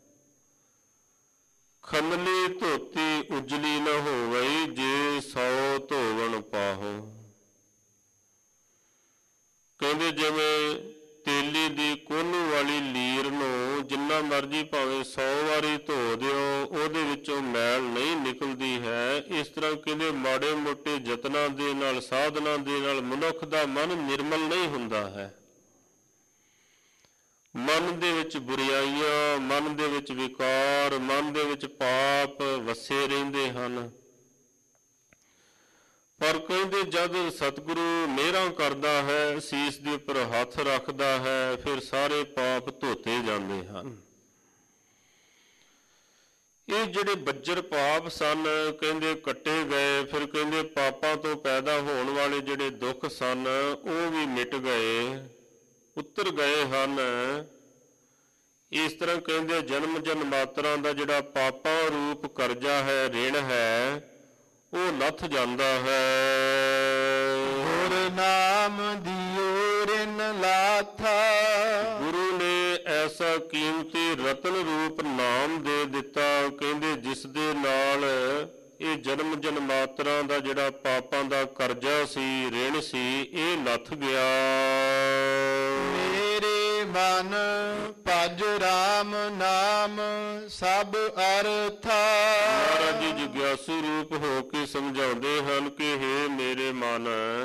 ਖੰਦਲੀ ਧੋਤੀ ਉਜਲੀ ਨ ਹੋਵਈ, ਜੇ ਸੌ ਧੋਵਣ ਪਾਹੋ। ਕਹਿੰਦੇ ਜਿਵੇਂ ਤੇਲੀ ਦੀ ਕੋਹਨੂ ਵਾਲੀ ਲੀਰ ਨੂੰ ਜਿੰਨਾ ਮਰਜ਼ੀ ਭਾਵੇਂ ਸੌ ਵਾਰੀ ਧੋ ਦਿਓ ਉਹਦੇ ਵਿੱਚੋਂ ਮੈਲ ਨਹੀਂ ਨਿਕਲਦੀ ਹੈ, ਇਸ ਤਰ੍ਹਾਂ ਕਹਿੰਦੇ ਮਾੜੇ ਮੋਟੇ ਯਤਨਾਂ ਦੇ ਨਾਲ, ਸਾਧਨਾਂ ਦੇ ਨਾਲ ਮਨੁੱਖ ਦਾ ਮਨ ਨਿਰਮਲ ਨਹੀਂ ਹੁੰਦਾ ਹੈ। ਮਨ ਦੇ ਵਿੱਚ ਬੁਰਾਈਆਂ, ਮਨ ਦੇ ਵਿੱਚ ਵਿਕਾਰ, ਮਨ ਦੇ ਵਿੱਚ ਪਾਪ ਵਸੇ ਰਹਿੰਦੇ ਹਨ। ਪਰ ਕਹਿੰਦੇ ਜਦ ਸਤਿਗੁਰੂ ਮਿਹਰਾਂ ਕਰਦਾ ਹੈ, ਸੀਸ ਦੇ ਉੱਪਰ ਹੱਥ ਰੱਖਦਾ ਹੈ, ਫਿਰ ਸਾਰੇ ਪਾਪ ਧੋਤੇ ਜਾਂਦੇ ਹਨ। ਇਹ ਜਿਹੜੇ ਬੱਜਰ ਪਾਪ ਸਨ ਕਹਿੰਦੇ ਕੱਟੇ ਗਏ। ਫਿਰ ਕਹਿੰਦੇ ਪਾਪਾਂ ਤੋਂ ਪੈਦਾ ਹੋਣ ਵਾਲੇ ਜਿਹੜੇ ਦੁੱਖ ਸਨ ਉਹ ਵੀ ਮਿਟ ਗਏ, ਉਤਰ ਗਏ ਹਨ। ਇਸ ਤਰ੍ਹਾਂ ਕਹਿੰਦੇ ਜਨਮ ਜਨਮਾਤਰਾਂ ਦਾ ਜਿਹੜਾ ਪਾਪਾਂ ਰੂਪ ਕਰਜ਼ਾ ਹੈ, ਰਿਣ ਹੈ, ਉਹ ਲੱਥ ਜਾਂਦਾ ਹੈ। ਗੁਰ ਨਾਮ ਦਿਓ ਰਿਨ ਲਾਥਾ। ਗੁਰੂ ਨੇ ਐਸਾ ਕੀਮਤੀ ਰਤਨ ਰੂਪ ਨਾਮ ਦੇ ਦਿੱਤਾ, ਕਹਿੰਦੇ ਜਿਸ ਦੇ ਨਾਲ ਇਹ ਜਨਮ ਜਨਮਾਤਰਾਂ ਦਾ ਜਿਹੜਾ ਪਾਪਾਂ ਦਾ ਕਰਜ਼ਾ ਸੀ, ਰਿਣ ਸੀ, ਇਹ ਲੱਥ ਗਿਆ। ਮੇਰੇ ਮਨ ਭਜ ਰਾਮ ਨਾਮ ਸਭ ਅਰਥਾ। ਮਹਾਰਾਜ ਜੀ ਜਿਗਿਆਸੂ ਰੂਪ ਹੋ ਕੇ ਸਮਝਾਉਂਦੇ ਹਨ ਕਿ ਹੇ ਮੇਰੇ ਮਨ,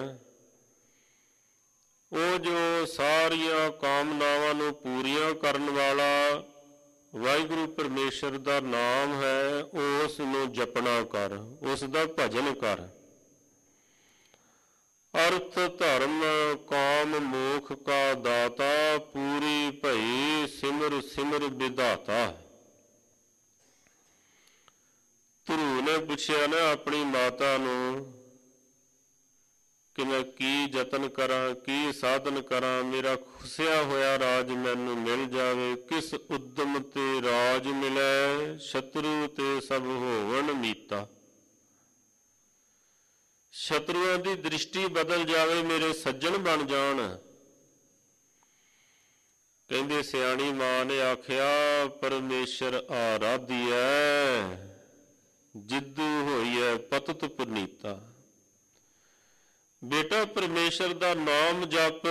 ਉਹ ਜੋ ਸਾਰੀਆਂ ਕਾਮਨਾਵਾਂ ਨੂੰ ਪੂਰੀਆਂ ਕਰਨ ਵਾਲਾ ਵਾਹਿਗੁਰੂ ਪਰਮੇਸ਼ਰ ਦਾ ਨਾਮ ਹੈ, ਉਸ ਨੂੰ ਜਪਣਾ ਕਰ, ਉਸ ਦਾ ਭਜਨ ਕਰ। ਅਰਥ ਧਰਮ ਕਾਮ ਮੋਖ ਕਾ ਦਾਤਾ, ਪੂਰੀ ਭਈ ਸਿਮਰ ਸਿਮਰ ਵਿਧਾਤਾ। ਧਰੂ ਨੇ ਪੁੱਛਿਆ ਨਾ ਆਪਣੀ ਮਾਤਾ ਨੂੰ ਕਿ ਮੈਂ ਕੀ ਯਤਨ ਕਰਾਂ, ਕੀ ਸਾਧਨ ਕਰਾਂ, ਮੇਰਾ ਖੁੱਸਿਆ ਹੋਇਆ ਰਾਜ ਮੈਨੂੰ ਮਿਲ ਜਾਵੇ। ਕਿਸ ਉਦਮ ਤੇ ਰਾਜ ਮਿਲੈ, ਸ਼ਤਰੂ ਤੇ ਸਭ ਹੋਵਣ ਮੀਤਾ। ਸ਼ਤਰੂਆਂ ਦੀ ਦ੍ਰਿਸ਼ਟੀ ਬਦਲ ਜਾਵੇ, ਮੇਰੇ ਸੱਜਣ ਬਣ ਜਾਣ। ਕਹਿੰਦੇ ਸਿਆਣੀ ਮਾਂ ਨੇ ਆਖਿਆ ਪਰਮੇਸ਼ਰ ਆਰਾਧੀਐ, ਜਿੱਦੂ ਹੋਈਐ ਪਤਤ ਪੁਨੀਤਾ। ਬੇਟਾ ਪਰਮੇਸ਼ਰ ਦਾ ਨਾਮ ਜਪ,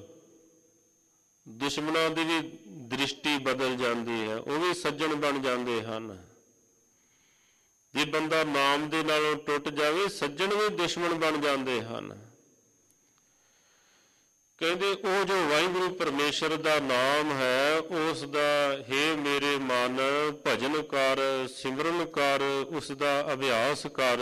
ਦੁਸ਼ਮਣਾਂ ਦੀ ਵੀ ਦ੍ਰਿਸ਼ਟੀ ਬਦਲ ਜਾਂਦੀ ਹੈ, ਉਹ ਵੀ ਸੱਜਣ ਬਣ ਜਾਂਦੇ ਹਨ। ਜੇ ਬੰਦਾ ਨਾਮ ਦੇ ਨਾਲੋਂ ਟੁੱਟ ਜਾਵੇ, ਸੱਜਣ ਵੀ ਦੁਸ਼ਮਣ ਬਣ ਜਾਂਦੇ ਹਨ। ਕਹਿੰਦੇ ਉਹ ਜੋ ਵਾਹਿਗੁਰੂ ਪਰਮੇਸ਼ਰ ਦਾ ਨਾਮ ਹੈ, ਉਸ ਦਾ ਹੇ ਮੇਰੇ ਮਨ ਭਜਨ ਕਰ, ਸਿਮਰਨ ਕਰ, ਉਸ ਦਾ ਅਭਿਆਸ ਕਰ।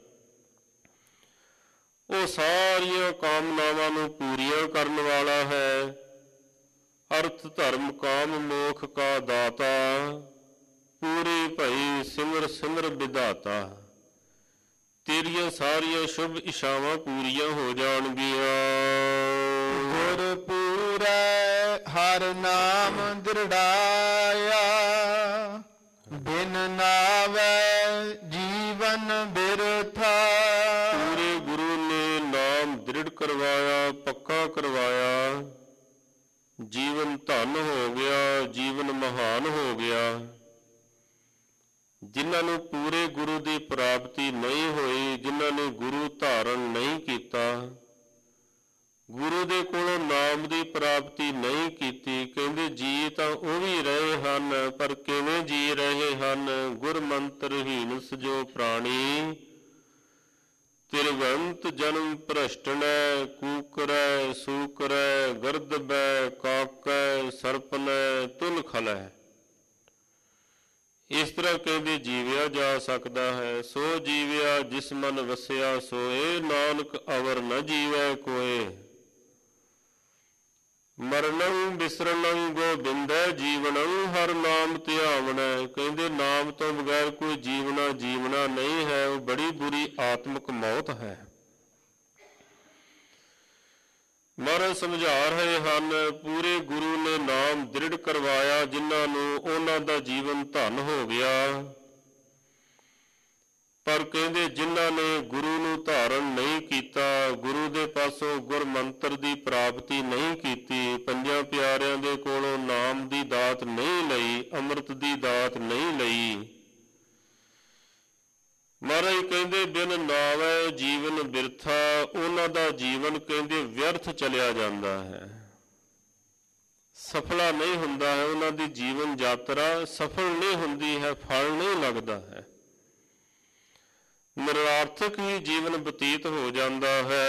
ਉਹ ਸਾਰੀਆਂ ਕਾਮਨਾਵਾਂ ਨੂੰ ਪੂਰੀਆਂ ਕਰਨ ਵਾਲਾ ਹੈ। ਅਰਥ ਧਰਮ ਕਾਮ ਮੋਖ ਕਾ ਦਾਤਾ, ਪੂਰੀ ਭਈ ਸਿਮਰ ਸਿਮਰ ਵਿਧਾਤਾ। ਤੇਰੀਆਂ ਸਾਰੀਆਂ ਸ਼ੁਭ ਇਛਾਵਾਂ ਪੂਰੀਆਂ ਹੋ ਜਾਣਗੀਆਂ। ਗੁਰ ਪੂਰੈ ਹਰ ਨਾਮ ਦ੍ਰਿੜਾਇਆ, ਬਿਨ ਨਾਵੈ ਜੀਵਨ ਬਿਰਥਾ। ਪੂਰੇ ਗੁਰੂ ਨੇ ਨਾਮ ਦ੍ਰਿੜ ਕਰਵਾਇਆ, ਪੱਕਾ ਕਰਵਾਇਆ, ਜੀਵਨ ਧਨ ਹੋ ਗਿਆ, ਜੀਵਨ ਮਹਾਨ ਹੋ ਗਿਆ। ਜਿਨ੍ਹਾਂ ਨੂੰ ਪੂਰੇ ਗੁਰੂ ਦੀ ਪ੍ਰਾਪਤੀ ਨਹੀਂ ਹੋਈ, ਜਿਨ੍ਹਾਂ ਨੇ ਗੁਰੂ ਧਾਰਨ ਨਹੀਂ ਕੀਤਾ, ਗੁਰੂ ਦੇ ਕੋਲੋਂ ਨਾਮ ਦੀ ਪ੍ਰਾਪਤੀ ਨਹੀਂ ਕੀਤੀ, ਕਹਿੰਦੇ ਜੀ ਤਾਂ ਉਹ ਵੀ ਰਹੇ ਹਨ, ਪਰ ਕਿਵੇਂ ਜੀ ਰਹੇ ਹਨ? ਗੁਰਮੰਤਰਹੀਨ ਸਜੋ ਪ੍ਰਾਣੀ, ਤਿਰਵੰਤ ਜਨਮ ਭ੍ਰਸ਼ਟਨੈ, ਕੂਕਰੈ ਸੂਕਰੈ, ਗਰਦਬੈ ਕਾਕੈ, ਸਰਪਨੈ ਤੁਲ ਖਲੈ। ਇਸ ਤਰ੍ਹਾਂ ਕਹਿੰਦੇ ਜੀਵਿਆ ਜਾ ਸਕਦਾ ਹੈ। ਸੋ ਜੀਵਿਆ ਜਿਸ ਮਨ ਵਸਿਆ ਸੋਏ, ਨਾਨਕ ਅਵਰ ਨ ਜੀਵੈ ਕੋਏ। ਮਰਨੰ ਬਿਸਰਨੰ ਗੋਬਿੰਦੈ ਜੀਵਨੰ, ਹਰ ਨਾਮ ਧਿਆਵਣੈ। ਕਹਿੰਦੇ ਨਾਮ ਤੋਂ ਬਗੈਰ ਕੋਈ ਜੀਵਨਾ ਜੀਵਨਾ ਨਹੀਂ ਹੈ, ਉਹ ਬੜੀ ਬੁਰੀ ਆਤਮਿਕ ਮੌਤ ਹੈ। ਮਹਾਰਾਜ ਸਮਝਾ ਰਹੇ ਹਨ, ਪੂਰੇ ਗੁਰੂ ਨੇ ਨਾਮ ਦ੍ਰਿੜ ਕਰਵਾਇਆ, ਜਿਨ੍ਹਾਂ ਨੂੰ ਉਹਨਾਂ ਦਾ ਜੀਵਨ ਧਨ ਹੋ ਗਿਆ। ਪਰ ਕਹਿੰਦੇ ਜਿਨ੍ਹਾਂ ਨੇ ਗੁਰੂ ਨੂੰ ਧਾਰਨ ਨਹੀਂ ਕੀਤਾ, ਗੁਰੂ ਦੇ ਪਾਸੋਂ ਗੁਰਮੰਤਰ ਦੀ ਪ੍ਰਾਪਤੀ ਨਹੀਂ ਕੀਤੀ, ਪੰਜਾਂ ਪਿਆਰਿਆਂ ਦੇ ਕੋਲੋਂ ਨਾਮ ਦੀ ਦਾਤ ਨਹੀਂ ਲਈ, ਅੰਮ੍ਰਿਤ ਦੀ ਦਾਤ ਨਹੀਂ ਲਈ, ਮਹਾਰਾਜ ਕਹਿੰਦੇ ਬਿਨ ਨਾਵੈ ਜੀਵਨ ਬਿਰਥਾ, ਉਹਨਾਂ ਦਾ ਜੀਵਨ ਕਹਿੰਦੇ ਵਿਅਰਥ ਚਲਿਆ ਜਾਂਦਾ ਹੈ, ਸਫਲਾ ਨਹੀਂ ਹੁੰਦਾ ਹੈ। ਉਹਨਾਂ ਦੀ ਜੀਵਨ ਯਾਤਰਾ ਸਫਲ ਨਹੀਂ ਹੁੰਦੀ ਹੈ, ਫਲ ਨਹੀਂ ਲੱਗਦਾ ਹੈ, ਨਿਰਾਰਥਕ ਹੀ ਜੀਵਨ ਬਤੀਤ ਹੋ ਜਾਂਦਾ ਹੈ।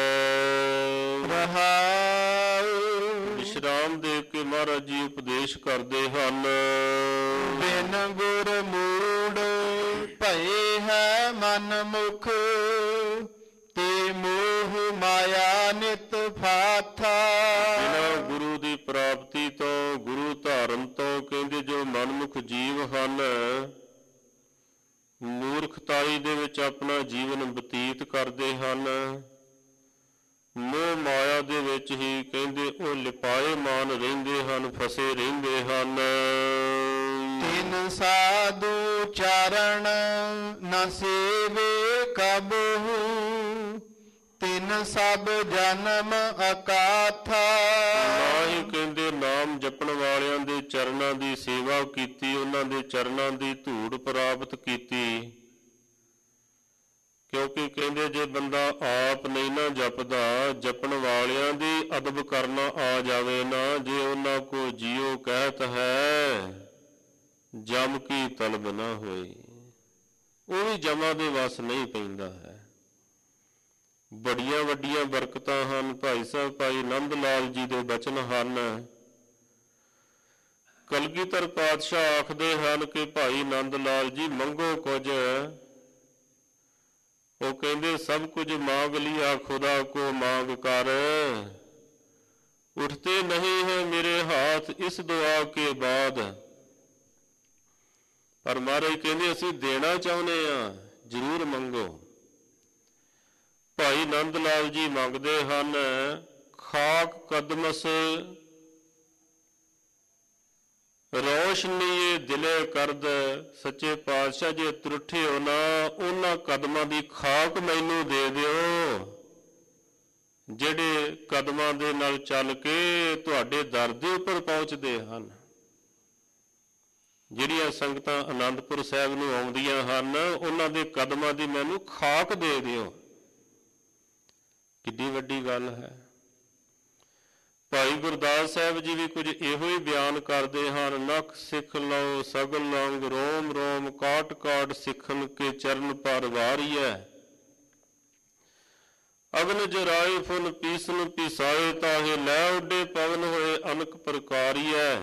ਰਹਾਉ ਵਿਸ਼ਰਾਮ ਦੇ ਕੇ ਮਹਾਰਾਜ ਜੀ ਉਪਦੇਸ਼ ਕਰਦੇ ਹਨ। ਬਿਨ ਗੁਰ ਮੂੜ ਭਏ ਹੈ ਮਨ ਮੁਖ, ਤੇ ਮੋਹ ਮਾਇਆ ਨਿਤ ਫਾਥਾ। ਬਿਨਾਂ ਗੁਰੂ ਦੀ ਪ੍ਰਾਪਤੀ ਤੋਂ, ਗੁਰੂ ਧਾਰਨ ਤੋਂ ਕਹਿੰਦੇ ਜੋ ਮਨਮੁਖ ਜੀਵ ਹਨ, ਮੂਰਖਤਾਈ ਦੇ ਵਿੱਚ ਆਪਣਾ ਜੀਵਨ ਬਤੀਤ ਕਰਦੇ ਹਨ। ਮੋਹ ਮਾਇਆ ਦੇ ਵਿੱਚ ਹੀ ਕਹਿੰਦੇ ਉਹ ਲਿਪਾਏ ਮਾਨ ਰਹਿੰਦੇ ਹਨ, ਫਸੇ ਰਹਿੰਦੇ ਹਨ। ਤਿਨ ਸਾਧੂ ਚਾਰਣ ਨ ਸੇਵੇ ਕਬਹੂ, ਤਿਨ ਸਭ ਜਨਮ ਅਕਾਥਾ। ਨਾ ਹੀ ਕਹਿੰਦੇ ਨਾਮ ਜਪਣ ਵਾਲਿਆਂ ਦੇ ਚਰਨਾਂ ਦੀ ਸੇਵਾ ਕੀਤੀ, ਉਹਨਾਂ ਦੇ ਚਰਨਾਂ ਦੀ ਧੂੜ ਪ੍ਰਾਪਤ ਕੀਤੀ। ਕਿਉਂਕਿ ਕਹਿੰਦੇ ਜੇ ਬੰਦਾ ਆਪ ਨਹੀਂ ਨਾ ਜਪਦਾ, ਜਪਣ ਵਾਲਿਆਂ ਦੀ ਅਦਬ ਕਰਨਾ ਆ ਜਾਵੇ ਨਾ, ਜੇ ਉਹਨਾਂ ਕੋ ਜੀਉ ਕਹਿਤ ਹੈ ਜਮ ਕੀ ਤਲਬ ਨਾ ਹੋਈ, ਉਹ ਵੀ ਜਮਾਂ ਦੇ ਵਸ ਨਹੀਂ ਪੈਂਦਾ ਹੈ। ਬੜੀਆਂ ਵੱਡੀਆਂ ਬਰਕਤਾਂ ਹਨ। ਭਾਈ ਸਾਹਿਬ ਭਾਈ ਆਨੰਦ ਲਾਲ ਜੀ ਦੇ ਬਚਨ ਹਨ। ਕਲਗੀਧਰ ਪਾਤਸ਼ਾਹ ਆਖਦੇ ਹਨ ਕਿ ਭਾਈ ਆਨੰਦ ਲਾਲ ਜੀ ਮੰਗੋ ਕੁਝ, ਉਹ ਕਹਿੰਦੇ ਸਭ ਕੁਝ ਮਾਂਗ ਲਿਆ ਖੁਦਾ ਕੋ ਮਾਂਗ ਕਰ, ਉੱਠਤੇ ਨਹੀਂ ਹੈ ਮੇਰੇ ਹਾਥ ਇਸ ਦੁਆ ਕੇ ਬਾਅਦ। ਪਰ ਮਹਾਰਾਜ ਕਹਿੰਦੇ ਅਸੀਂ ਦੇਣਾ ਚਾਹੁੰਦੇ ਆ, ਜ਼ਰੂਰ ਮੰਗੋ। ਭਾਈ ਆਨੰਦ ਲਾਲ ਜੀ ਮੰਗਦੇ ਹਨ, ਖਾਕ ਕਦਮਸ ਰੋਸ਼ਨੀ ਦਿਲੇ ਕਰਦ। ਸੱਚੇ ਪਾਤਸ਼ਾਹ ਜੇ ਤਰੁੱਠੇ ਹੋ ਨਾ, ਉਹਨਾਂ ਕਦਮਾਂ ਦੀ ਖਾਕ ਮੈਨੂੰ ਦੇ ਦਿਓ, ਜਿਹੜੇ ਕਦਮਾਂ ਦੇ ਨਾਲ ਚੱਲ ਕੇ ਤੁਹਾਡੇ ਦਰ ਦੇ ਉੱਪਰ ਪਹੁੰਚਦੇ ਹਨ। ਜਿਹੜੀਆਂ ਸੰਗਤਾਂ ਆਨੰਦਪੁਰ ਸਾਹਿਬ ਨੂੰ ਆਉਂਦੀਆਂ ਹਨ, ਉਹਨਾਂ ਦੇ ਕਦਮਾਂ ਦੀ ਮੈਨੂੰ ਖਾਕ ਦੇ ਦਿਓ। ਕਿੱਡੀ ਵੱਡੀ ਗੱਲ ਹੈ। ਭਾਈ ਗੁਰਦਾਸ ਸਾਹਿਬ ਜੀ ਵੀ ਕੁਝ ਇਹੋ ਹੀ ਬਿਆਨ ਕਰਦੇ ਹਨ। ਨਖ ਸਿੱਖ ਲਓ ਸਗਲ ਅੰਗ, ਰੋਮ ਰੋਮ ਕਾਟ ਕਾਟ ਸਿੱਖਨ ਕੇ ਚਰਨ ਪਰ ਵਾਰੀਐ। ਅਗਨ ਜਰਾਏ ਫੁਨ ਪੀਸਨ ਪਿਸਾਏ, ਤਾਹੇ ਲੈ ਉੱਡੇ ਪਵਨ ਹੋਏ ਅਨਕ ਪ੍ਰਕਾਰੀਐ।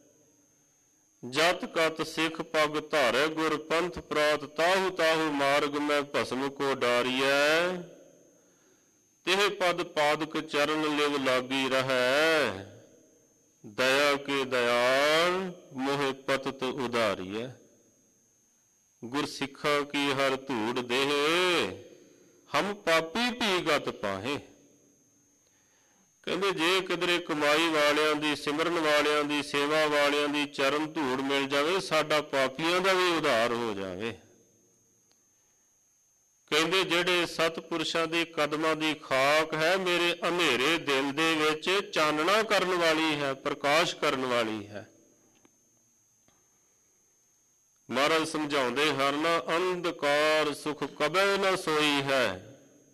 ਜਤ ਕਤ ਸਿੱਖ ਪਗ ਧਾਰੇ ਗੁਰ ਪੰਥ ਪ੍ਰਾਤ, ਤਾਹੂ ਤਾਹੂ ਮਾਰਗ ਮੈਂ ਭਸਮ ਕੋ ਡਾਰੀਐ। ਤਿਹ ਪਦ ਪਾਦਕ ਚਰਨ ਲਿਵ ਲਾਗੀ ਰਹੈ, ਦਇਆ ਕੇ ਦਇਆਲ ਮੋਹਿ ਪਤਤ ਉਧਾਰੀਐ। ਗੁਰ ਸਿੱਖਾਂ ਕੀ ਹਰ ਧੂੜ ਦੇਹ, ਹਮ ਪਾਪੀ ਭੀ ਗਤ ਪਾਹੇ। ਕਹਿੰਦੇ ਜੇ ਕਿਧਰੇ ਕਮਾਈ ਵਾਲਿਆਂ ਦੀ, ਸਿਮਰਨ ਵਾਲਿਆਂ ਦੀ, ਸੇਵਾ ਵਾਲਿਆਂ ਦੀ ਚਰਨ ਧੂੜ ਮਿਲ ਜਾਵੇ, ਸਾਡਾ ਪਾਪੀਆਂ ਦਾ ਵੀ ਉਧਾਰ ਹੋ ਜਾਵੇ। ਕਹਿੰਦੇ ਜਿਹੜੇ ਸਤਿਪੁਰਸ਼ਾਂ ਦੇ ਕਦਮਾਂ ਦੀ ਖਾਕ ਹੈ, ਮੇਰੇ ਹਨੇਰੇ ਦਿਲ ਦੇ ਵਿੱਚ ਚਾਨਣਾ ਕਰਨ ਵਾਲੀ ਹੈ, ਪ੍ਰਕਾਸ਼ ਕਰਨ ਵਾਲੀ ਹੈ। ਮਹਾਰਾਜ ਸਮਝਾਉਂਦੇ ਹਨ, ਅੰਧਕਾਰ ਸੁਖ ਕਬੈ ਨ ਸੋਈ ਹੈ,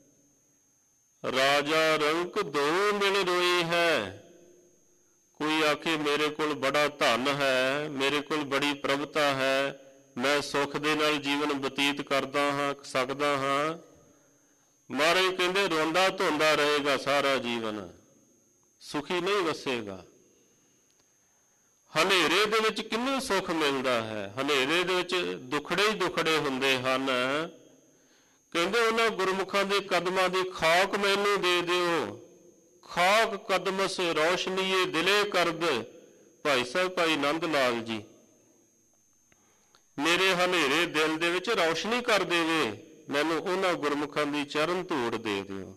ਰਾਜਾ ਰੰਕ ਦੋ ਮਿਲ ਰੋਈ ਹੈ। ਕੋਈ ਆਖੇ ਮੇਰੇ ਕੋਲ ਬੜਾ ਧਨ ਹੈ, ਮੇਰੇ ਕੋਲ ਬੜੀ ਪ੍ਰਭਤਾ ਹੈ, ਮੈਂ ਸੁੱਖ ਦੇ ਨਾਲ ਜੀਵਨ ਬਤੀਤ ਕਰਦਾ ਹਾਂ, ਸਕਦਾ ਹਾਂ। ਮਹਾਰਾਜ ਕਹਿੰਦੇ ਰੋਂਦਾ ਧੋਂਦਾ ਰਹੇਗਾ ਸਾਰਾ ਜੀਵਨ, ਸੁਖੀ ਨਹੀਂ ਵਸੇਗਾ। ਹਨੇਰੇ ਦੇ ਵਿੱਚ ਕਿੰਨੂੰ ਸੁੱਖ ਮਿਲਦਾ ਹੈ? ਹਨੇਰੇ ਦੇ ਵਿੱਚ ਦੁਖੜੇ ਹੀ ਦੁਖੜੇ ਹੁੰਦੇ ਹਨ। ਕਹਿੰਦੇ ਉਹਨਾਂ ਗੁਰਮੁਖਾਂ ਦੇ ਕਦਮਾਂ ਦੀ ਖਾਕ ਮੈਨੂੰ ਦੇ ਦਿਓ। ਖਾਕ ਕਦਮ ਸੇ ਰੌਸ਼ਨੀਏ ਦਿਲੇ ਕਰਦ, ਭਾਈ ਸਾਹਿਬ ਭਾਈ ਨੰਦ ਲਾਲ ਜੀ। ਮੇਰੇ ਹਨੇਰੇ ਦਿਲ ਦੇ ਵਿੱਚ ਰੌਸ਼ਨੀ ਕਰ ਦੇਵੇ, ਮੈਨੂੰ ਉਹਨਾਂ ਗੁਰਮੁਖਾਂ ਦੀ ਚਰਨ ਧੂੜ ਦੇ ਦਿਓ।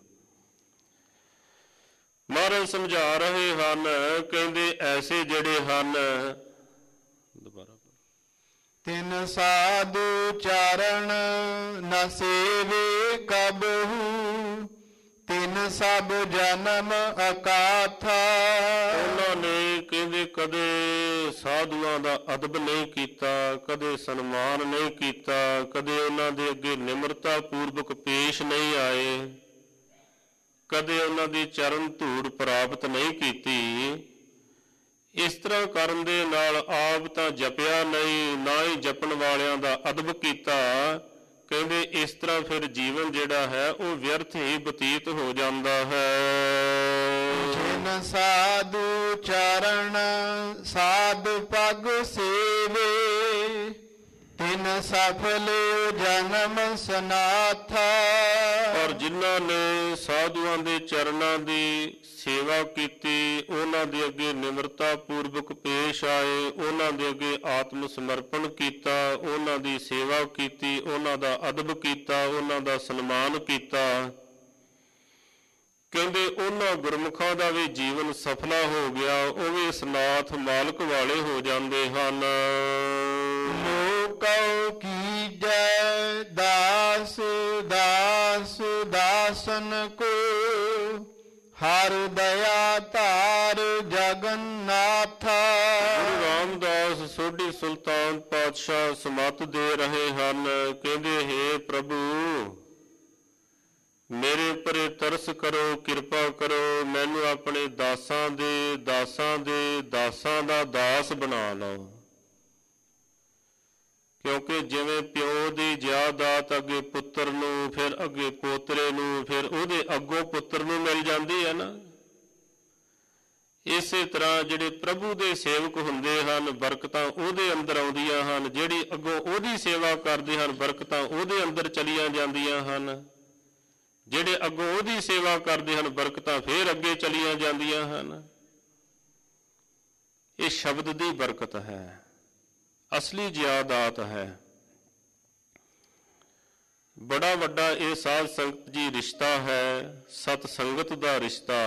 ਮਹਾਰਾਜ ਸਮਝਾ ਰਹੇ ਹਨ, ਕਹਿੰਦੇ ਐਸੇ ਜਿਹੜੇ ਹਨ, ਦੁਬਾਰਾ ਤਿਨ ਸਾਧੂ ਚਾਰਨ ਨ ਸੇਵੇ ਕਬਹੂ, ਤਿਨ ਸਭ ਜਨਮ ਅਕਾਥਾ। ਉਹਨਾਂ ਨੇ ਕਹਿੰਦੇ ਕਦੇ ਸਾਧੂਆਂ ਦਾ ਅਦਬ ਨਹੀਂ ਕੀਤਾ, ਕਦੇ ਸਨਮਾਨ ਨਹੀਂ ਕੀਤਾ, ਕਦੇ ਉਹਨਾਂ ਦੇ ਅੱਗੇ ਨਿਮਰਤਾ ਪੂਰਵਕ ਪੇਸ਼ ਨਹੀਂ ਆਏ, ਕਦੇ ਉਹਨਾਂ ਦੀ ਚਰਨ ਧੂੜ ਪ੍ਰਾਪਤ ਨਹੀਂ ਕੀਤੀ। ਇਸ ਤਰ੍ਹਾਂ ਕਰਨ ਦੇ ਨਾਲ ਆਪ ਤਾਂ ਜਪਿਆ ਨਹੀਂ, ਨਾ ਹੀ ਜਪਣ ਵਾਲਿਆਂ ਦਾ ਅਦਬ ਕੀਤਾ। ਕਹਿੰਦੇ ਇਸ ਤਰ੍ਹਾਂ ਫਿਰ ਜੀਵਨ ਜਿਹੜਾ ਹੈ ਉਹ ਵਿਅਰਥ ਹੀ ਬਤੀਤ ਹੋ ਜਾਂਦਾ ਹੈ। ਜਿਨ ਸਾਧੂ ਚਰਨ ਸਾਧ ਪਗ ਸੇਵੇ, ਤਿਨ ਸਫਲ ਜਨਮ ਸਨਾਥਾ। ਔਰ ਜਿਨ੍ਹਾਂ ਨੇ ਸਾਧੂਆਂ ਦੇ ਚਰਨਾਂ ਦੀ ਸੇਵਾ ਕੀਤੀ, ਉਹਨਾਂ ਦੇ ਅੱਗੇ ਨਿਮਰਤਾ ਪੂਰਵਕ ਪੇਸ਼ ਆਏ, ਉਹਨਾਂ ਦੇ ਅੱਗੇ ਆਤਮ ਸਮਰਪਣ ਕੀਤਾ, ਉਹਨਾਂ ਦੀ ਸੇਵਾ ਕੀਤੀ, ਉਹਨਾਂ ਦਾ ਅਦਬ ਕੀਤਾ, ਉਹਨਾਂ ਦਾ ਸਨਮਾਨ ਕੀਤਾ। ਕਹਿੰਦੇ ਉਹਨਾਂ ਗੁਰਮੁਖਾਂ ਦਾ ਵੀ ਜੀਵਨ ਸਫਲਾ ਹੋ ਗਿਆ, ਉਹ ਵੀ ਸਨਾਥ ਮਾਲਕ ਵਾਲੇ ਹੋ ਜਾਂਦੇ ਹਨ। ਲੋਕਉ ਕੀ ਜੈ ਦਾਸ ਦਾਸ ਦਾਸਨ ਕੋ, ਹਰ ਦਇਆ ਧਾਰ ਜਗਨਨਾਥਾ। ਗੁਰੂ ਰਾਮਦਾਸ ਸੋਢੀ ਸੁਲਤਾਨ ਪਾਤਸ਼ਾਹ ਸਮਤ ਦੇ ਰਹੇ ਹਨ। ਕਹਿੰਦੇ ਹੇ ਪ੍ਰਭੂ, ਮੇਰੇ ਉੱਪਰ ਤਰਸ ਕਰੋ, ਕਿਰਪਾ ਕਰੋ, ਮੈਨੂੰ ਆਪਣੇ ਦਾਸਾਂ ਦੇ ਦਾਸਾਂ ਦੇ ਦਾਸਾਂ ਦਾ ਦਾਸ ਬਣਾ ਲਓ। ਕਿਉਂਕਿ ਜਿਵੇਂ ਪਿਓ ਦੀ ਜਾਇਦਾਦ ਅੱਗੇ ਪੁੱਤਰ ਨੂੰ, ਫਿਰ ਅੱਗੇ ਪੋਤਰੇ ਨੂੰ, ਫਿਰ ਉਹਦੇ ਅੱਗੋਂ ਪੁੱਤਰ ਨੂੰ ਮਿਲ ਜਾਂਦੀ ਹੈ ਨਾ, ਇਸੇ ਤਰ੍ਹਾਂ ਜਿਹੜੇ ਪ੍ਰਭੂ ਦੇ ਸੇਵਕ ਹੁੰਦੇ ਹਨ, ਬਰਕਤਾਂ ਉਹਦੇ ਅੰਦਰ ਆਉਂਦੀਆਂ ਹਨ। ਜਿਹੜੀ ਅੱਗੋਂ ਉਹਦੀ ਸੇਵਾ ਕਰਦੇ ਹਨ, ਬਰਕਤਾਂ ਉਹਦੇ ਅੰਦਰ ਚਲੀਆਂ ਜਾਂਦੀਆਂ ਹਨ। ਜਿਹੜੇ ਅੱਗੋਂ ਉਹਦੀ ਸੇਵਾ ਕਰਦੇ ਹਨ, ਬਰਕਤਾਂ ਫਿਰ ਅੱਗੇ ਚਲੀਆਂ ਜਾਂਦੀਆਂ ਹਨ। ਇਹ ਸ਼ਬਦ ਦੀ ਬਰਕਤ ਹੈ, ਅਸਲੀ ਜਾਇਦਾਦ ਹੈ। ਬੜਾ ਵੱਡਾ ਇਹ ਸਾਧ ਸੰਗਤ ਜੀ ਰਿਸ਼ਤਾ ਹੈ, ਸਤ ਸੰਗਤ ਦਾ ਰਿਸ਼ਤਾ।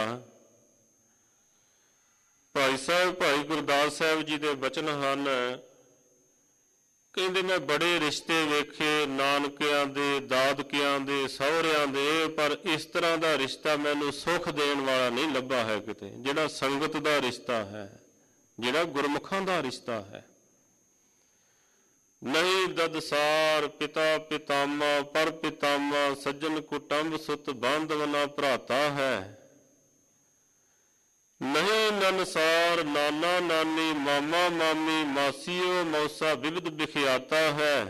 ਭਾਈ ਸਾਹਿਬ ਭਾਈ ਗੁਰਦਾਸ ਸਾਹਿਬ ਜੀ ਦੇ ਬਚਨ ਹਨ। ਕਹਿੰਦੇ ਮੈਂ ਬੜੇ ਰਿਸ਼ਤੇ ਵੇਖੇ, ਨਾਨਕਿਆਂ ਦੇ, ਦਾਦਕਿਆਂ ਦੇ, ਸਹੁਰਿਆਂ ਦੇ, ਪਰ ਇਸ ਤਰ੍ਹਾਂ ਦਾ ਰਿਸ਼ਤਾ ਮੈਨੂੰ ਸੁੱਖ ਦੇਣ ਵਾਲਾ ਨਹੀਂ ਲੱਭਾ ਹੈ ਕਿਤੇ, ਜਿਹੜਾ ਸੰਗਤ ਦਾ ਰਿਸ਼ਤਾ ਹੈ, ਜਿਹੜਾ ਗੁਰਮੁਖਾਂ ਦਾ ਰਿਸ਼ਤਾ ਹੈ। ਨਹੀਂ ਦਦਸਾਰ ਪਿਤਾ ਪਿਤਾਮਾ ਪਰ ਪਿਤਾਮਾ, ਸੱਜਣ ਕੁਟੰਬ ਸੁਤ ਬਾਂਧਵ ਨਾ ਭਰਾਤਾ ਹੈ। ਨਹੀਂ ਨਨਸਾਰ ਨਾਨਾ ਨਾਨੀ ਮਾਮਾ ਮਾਮੀ, ਮਾਸੀਓ ਮੌਸਾ ਵਿਵਧ ਵਿਖਿਆਤਾ ਹੈ।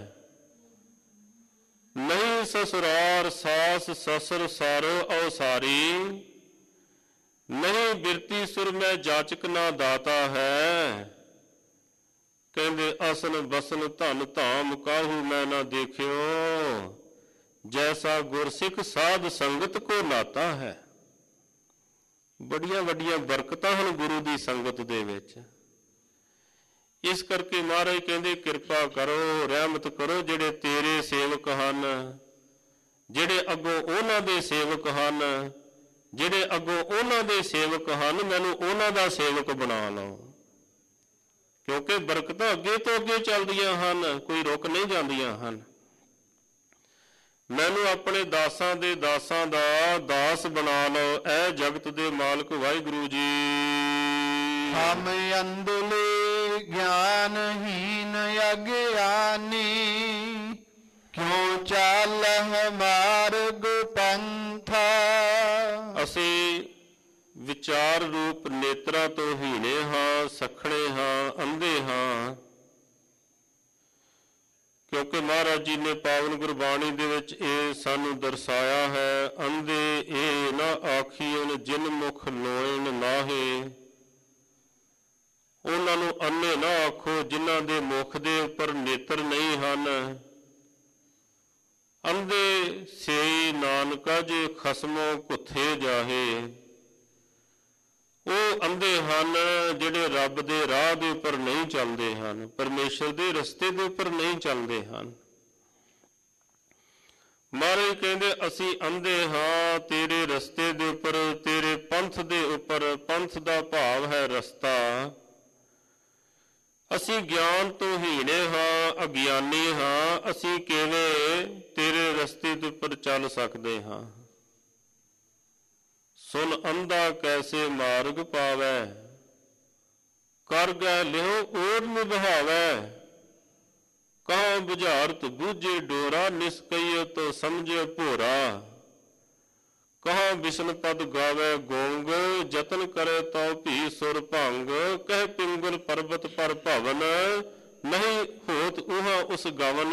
ਨਹੀਂ ਸਸੁਰਾਰ ਸਾਸ ਸਸੁਰ ਸਾਰੋ ਅਵਸਾਰੀ, ਨਹੀਂ ਬਿਰਤੀ ਸੁਰ ਮੈਂ ਜਾਚਕ ਨਾ ਦਾਤਾ ਹੈ। ਕਹਿੰਦੇ ਅਸਨ ਬਸਨ ਧਨ ਧਾਮ ਕਾਹੂ ਮੈਂ ਨਾ ਦੇਖਿਓ, ਜੈਸਾ ਗੁਰਸਿੱਖ ਸਾਧ ਸੰਗਤ ਕੋ ਨਾਤਾ ਹੈ। ਬੜੀਆਂ ਵੱਡੀਆਂ ਬਰਕਤਾਂ ਹਨ ਗੁਰੂ ਦੀ ਸੰਗਤ ਦੇ ਵਿੱਚ। ਇਸ ਕਰਕੇ ਮਹਾਰਾਜ ਕਹਿੰਦੇ ਕਿਰਪਾ ਕਰੋ, ਰਹਿਮਤ ਕਰੋ, ਜਿਹੜੇ ਤੇਰੇ ਸੇਵਕ ਹਨ, ਜਿਹੜੇ ਅੱਗੋਂ ਉਹਨਾਂ ਦੇ ਸੇਵਕ ਹਨ, ਜਿਹੜੇ ਅੱਗੋਂ ਉਹਨਾਂ ਦੇ ਸੇਵਕ ਹਨ, ਮੈਨੂੰ ਉਹਨਾਂ ਦਾ ਸੇਵਕ ਬਣਾ ਲਓ। ਕਿਉਂਕਿ ਬਰਕਤਾਂ ਅੱਗੇ ਤੋਂ ਅੱਗੇ ਚੱਲਦੀਆਂ ਹਨ, ਕੋਈ ਰੁਕ ਨਹੀਂ ਜਾਂਦੀਆਂ ਹਨ। ਮੈਨੂੰ ਆਪਣੇ ਦਾਸਾਂ ਦੇ ਦਾਸਾਂ ਦਾ ਦਾਸ ਬਣਾ ਲਓ, ਐ ਜਗਤ ਦੇ ਮਾਲਕ ਵਾਹਿਗੁਰੂ ਜੀ। ਹਮ ਅੰਧਲੇ ਗਿਆਨਹੀਨ ਅਗਿਆਨੀ, ਕਿਉ ਚਾਲਹਿ ਮਾਰਗ ਪੰਥਾ। ਅਸੀਂ ਵਿਚਾਰ ਰੂਪ ਨੇਤਰਾਂ ਤੋਂ ਹੀਣੇ ਹਾਂ, ਸਖਣੇ ਹਾਂ, ਅੰਧੇ ਹਾਂ, ਕਿਉਂਕਿ ਮਹਾਰਾਜ ਜੀ ਨੇ ਪਾਵਨ ਗੁਰਬਾਣੀ ਦੇ ਵਿੱਚ ਇਹ ਸਾਨੂੰ ਦਰਸਾਇਆ ਹੈ, ਅੰਧੇ ਇਹ ਨਾ ਆਖੀਨ ਜਿਨ ਮੁਖ ਲੋਇਣ ਨਾਹੇ। ਉਹਨਾਂ ਨੂੰ ਅੰਨੇ ਨਾ ਆਖੋ ਜਿਨ੍ਹਾਂ ਦੇ ਮੁਖ ਦੇ ਉੱਪਰ ਨੇਤਰ ਨਹੀਂ ਹਨ। ਅੰਧੇ ਸੇਈ ਨਾਨਕਾ ਜੇ ਖਸਮੋਂ ਕੁੱਥੇ ਜਾਹੇ। ਉਹ ਅੰਧੇ ਹਨ ਜਿਹੜੇ ਰੱਬ ਦੇ ਰਾਹ ਦੇ ਉੱਪਰ ਨਹੀਂ ਚੱਲਦੇ ਹਨ, ਪਰਮੇਸ਼ਰ ਦੇ ਰਸਤੇ ਦੇ ਉੱਪਰ ਨਹੀਂ ਚੱਲਦੇ ਹਨ। ਮਹਾਰਾਜ ਕਹਿੰਦੇ ਅਸੀਂ ਅੰਧੇ ਹਾਂ ਤੇਰੇ ਰਸਤੇ ਦੇ ਉੱਪਰ, ਤੇਰੇ ਪੰਥ ਦੇ ਉੱਪਰ। ਪੰਥ ਦਾ ਭਾਵ ਹੈ ਰਸਤਾ। ਅਸੀਂ ਗਿਆਨ ਤੋਂ ਹੀਣੇ ਹਾਂ, ਅਗਿਆਨੀ ਹਾਂ। ਅਸੀਂ ਕਿਵੇਂ ਤੇਰੇ ਰਸਤੇ ਦੇ ਉੱਪਰ ਚੱਲ ਸਕਦੇ ਹਾਂ। ਸੁਨ ਅੰਧਾ ਕੈਸੇ ਮਾਰਗ ਪਾਵੈ, ਕਰ ਗੈ ਲਿਹੁ ਓਰ ਨਿਭਾਵੈ। ਕਹਾਂ ਬੁਝਾਰਤ ਬੂਝੇ ਡੋਰਾ, ਨਿਸਕਈਏ ਤੋ ਸਮਝੇ ਭੋਰਾ। ਕਹਾਂ ਬਿਸ਼ਨ ਪਦ ਗਾਵੈ ਗੋਂਗ, ਜਤਨ ਕਰੇ ਤਉ ਭੀ ਸੁਰ ਭੰਗ। ਕਹਿ ਪਿੰਗਲ ਪਰਬਤ ਪਰ ਭਵਨ, ਨਹੀਂ ਹੋਤ ਉਹਾਂ ਉਸ ਗਵਨ।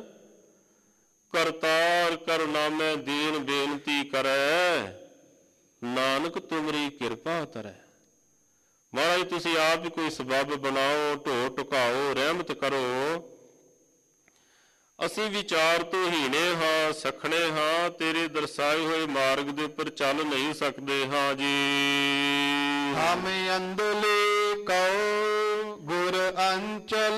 ਕਰਤਾਰ ਕਰ ਨਾਮੈ ਦੀਨ ਬੇਨਤੀ ਕਰੈ, ਨਾਨਕ ਤੁਮਰੀ ਕਿਰਪਾ ਤਰੈ। ਮਹਾਰਾਜ ਤੁਸੀਂ ਆਪ ਹੀ ਕੋਈ ਸਬੱਬ ਬਣਾਓ, ਢੋ ਟੁਕਾਓ, ਰਹਿਮਤ ਕਰੋ। ਅਸੀਂ ਵਿਚਾਰ ਤੋਂ ਹੀਣੇ ਹਾਂ, ਸਖਣੇ ਹਾਂ, ਤੇਰੇ ਦਰਸਾਏ ਹੋਏ ਮਾਰਗ ਦੇ ਉੱਪਰ ਚੱਲ ਨਹੀਂ ਸਕਦੇ ਹਾਂ ਜੀ। ਹਮ ਅੰਧਲੇ ਕਉ ਗੁਰ ਅੰਚਲ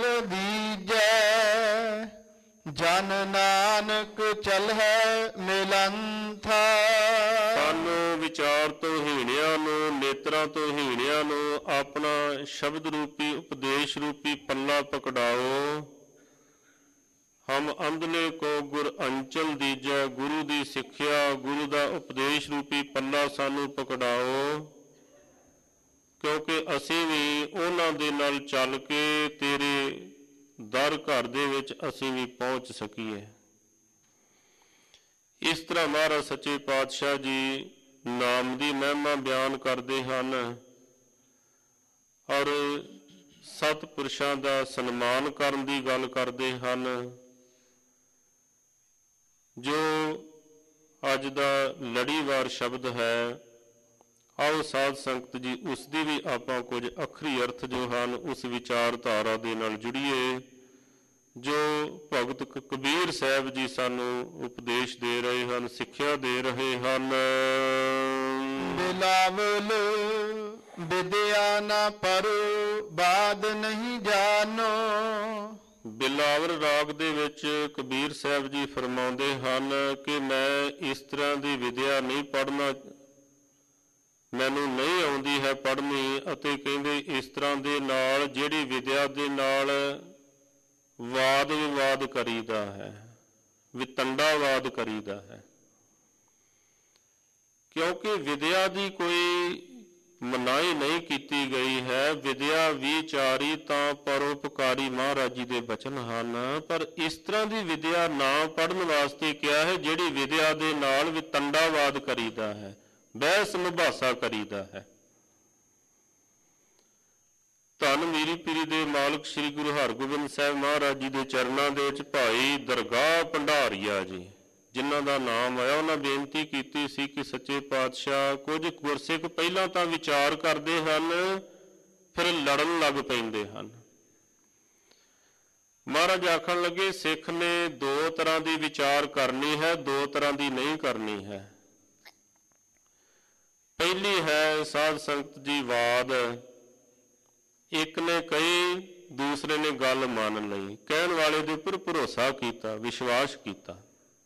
ਦੀਜੈ, ਜਨ ਨਾਨਕ ਚਲਹਿ ਮਿਲੰਥਾ। ਸਾਨੂੰ ਵਿਚਾਰ ਤੋਂ ਹੀਣਿਆਂ ਨੂੰ, ਨੇਤਰਾਂ ਤੋਂ ਹੀਣਿਆਂ ਨੂੰ ਆਪਣਾ ਸ਼ਬਦ ਰੂਪੀ, ਉਪਦੇਸ਼ ਰੂਪੀ ਪੱਲਾ ਪਕੜਾਓ। ਹਮ ਅੰਧਲੇ ਕੋ ਗੁਰ ਅੰਚਲ ਦੀਜੈ, ਗੁਰੂ ਦੀ ਸਿੱਖਿਆ, ਗੁਰੂ ਦਾ ਉਪਦੇਸ਼ ਰੂਪੀ ਪੱਲਾ ਸਾਨੂੰ ਪਕੜਾਓ, ਕਿਉਂਕਿ ਅਸੀਂ ਵੀ ਉਹਨਾਂ ਦੇ ਨਾਲ ਚੱਲ ਕੇ ਤੇਰੇ ਦਰ ਘਰ ਦੇ ਵਿੱਚ ਅਸੀਂ ਵੀ ਪਹੁੰਚ ਸਕੀਏ। ਇਸ ਤਰ੍ਹਾਂ ਮਹਾਰਾਜ ਸੱਚੇ ਪਾਤਸ਼ਾਹ ਜੀ ਨਾਮ ਦੀ ਮਹਿਮਾ ਬਿਆਨ ਕਰਦੇ ਹਨ ਔਰ ਸਤਿਪੁਰਸ਼ਾਂ ਦਾ ਸਨਮਾਨ ਕਰਨ ਦੀ ਗੱਲ ਕਰਦੇ ਹਨ। ਜੋ ਅੱਜ ਦਾ ਲੜੀਵਾਰ ਸ਼ਬਦ ਹੈ, ਆਓ ਸਾਧ ਸੰਗਤ ਜੀ ਉਸ ਦੀ ਵੀ ਆਪਾਂ ਕੁਝ ਅੱਖਰੀ ਅਰਥ ਜੋ ਹਨ ਉਸ ਵਿਚਾਰਧਾਰਾ ਦੇ ਨਾਲ ਜੁੜੀਏ, ਜੋ ਭਗਤ ਕਬੀਰ ਸਾਹਿਬ ਜੀ ਸਾਨੂੰ ਉਪਦੇਸ਼ ਦੇ ਰਹੇ ਹਨ, ਸਿੱਖਿਆ ਦੇ ਰਹੇ ਹਨ। ਬਿਲਾਵਲ ਵਿਦਿਆ ਨਾ ਪਰੋ, ਬਾਦ ਨਹੀਂ ਜਾਨੋ। ਬਿਲਾਵਲ ਰਾਗ ਦੇ ਵਿੱਚ ਕਬੀਰ ਸਾਹਿਬ ਜੀ ਫਰਮਾਉਂਦੇ ਹਨ ਕਿ ਮੈਂ ਇਸ ਤਰ੍ਹਾਂ ਦੀ ਵਿਦਿਆ ਨਹੀਂ ਪੜ੍ਹਨਾ, ਮੈਨੂੰ ਨਹੀਂ ਆਉਂਦੀ ਹੈ ਪੜ੍ਹਨੀ। ਅਤੇ ਕਹਿੰਦੇ ਇਸ ਤਰ੍ਹਾਂ ਦੇ ਨਾਲ ਜਿਹੜੀ ਵਿਦਿਆ ਦੇ ਨਾਲ ਵਾਦ ਵਿਵਾਦ ਕਰੀਦਾ ਹੈ, ਵਿਤੰਡਾਵਾਦ ਕਰੀਦਾ ਹੈ, ਕਿਉਂਕਿ ਵਿਦਿਆ ਦੀ ਕੋਈ ਮਨਾਹੀ ਨਹੀਂ ਕੀਤੀ ਗਈ ਹੈ। ਵਿਦਿਆ ਵਿਚਾਰੀ ਤਾਂ ਪਰਉਪਕਾਰੀ ਮਹਾਰਾਜ ਜੀ ਦੇ ਬਚਨ ਹਨ, ਪਰ ਇਸ ਤਰ੍ਹਾਂ ਦੀ ਵਿਦਿਆ ਨਾ ਪੜ੍ਹਨ ਵਾਸਤੇ ਕਿਹਾ ਹੈ ਜਿਹੜੀ ਵਿਦਿਆ ਦੇ ਨਾਲ ਵਿਤੰਡਾਵਾਦ ਕਰੀਦਾ ਹੈ, ਬਹਿਸ ਮੁਬਾਸਾ ਕਰੀਦਾ ਹੈ। ਧੰਨ ਮੀਰੀ ਪੀਰੀ ਦੇ ਮਾਲਕ ਸ੍ਰੀ ਗੁਰੂ ਹਰਗੋਬਿੰਦ ਸਾਹਿਬ ਮਹਾਰਾਜ ਜੀ ਦੇ ਚਰਨਾਂ ਦੇ ਵਿੱਚ ਭਾਈ ਦਰਗਾਹ ਭੰਡਾਰੀਆ ਜੀ ਜਿਨ੍ਹਾਂ ਦਾ ਨਾਮ ਆਇਆ, ਉਹਨਾਂ ਬੇਨਤੀ ਕੀਤੀ ਸੀ ਕਿ ਸੱਚੇ ਪਾਤਸ਼ਾਹ ਕੁਝ ਗੁਰਸਿੱਖ ਪਹਿਲਾਂ ਤਾਂ ਵਿਚਾਰ ਕਰਦੇ ਹਨ, ਫਿਰ ਲੜਨ ਲੱਗ ਪੈਂਦੇ ਹਨ। ਮਹਾਰਾਜ ਆਖਣ ਲੱਗੇ ਸਿੱਖ ਨੇ ਦੋ ਤਰ੍ਹਾਂ ਦੀ ਵਿਚਾਰ ਕਰਨੀ ਹੈ, ਦੋ ਤਰ੍ਹਾਂ ਦੀ ਨਹੀਂ ਕਰਨੀ ਹੈ। ਪਹਿਲੀ ਹੈ ਸਾਧ ਸੰਗਤ ਜੀ ਵਾਦ, ਇੱਕ ਨੇ ਕਹੀ ਦੂਸਰੇ ਨੇ ਗੱਲ ਮੰਨ ਲਈ, ਕਹਿਣ ਵਾਲੇ ਦੇ ਉੱਪਰ ਭਰੋਸਾ ਕੀਤਾ, ਵਿਸ਼ਵਾਸ ਕੀਤਾ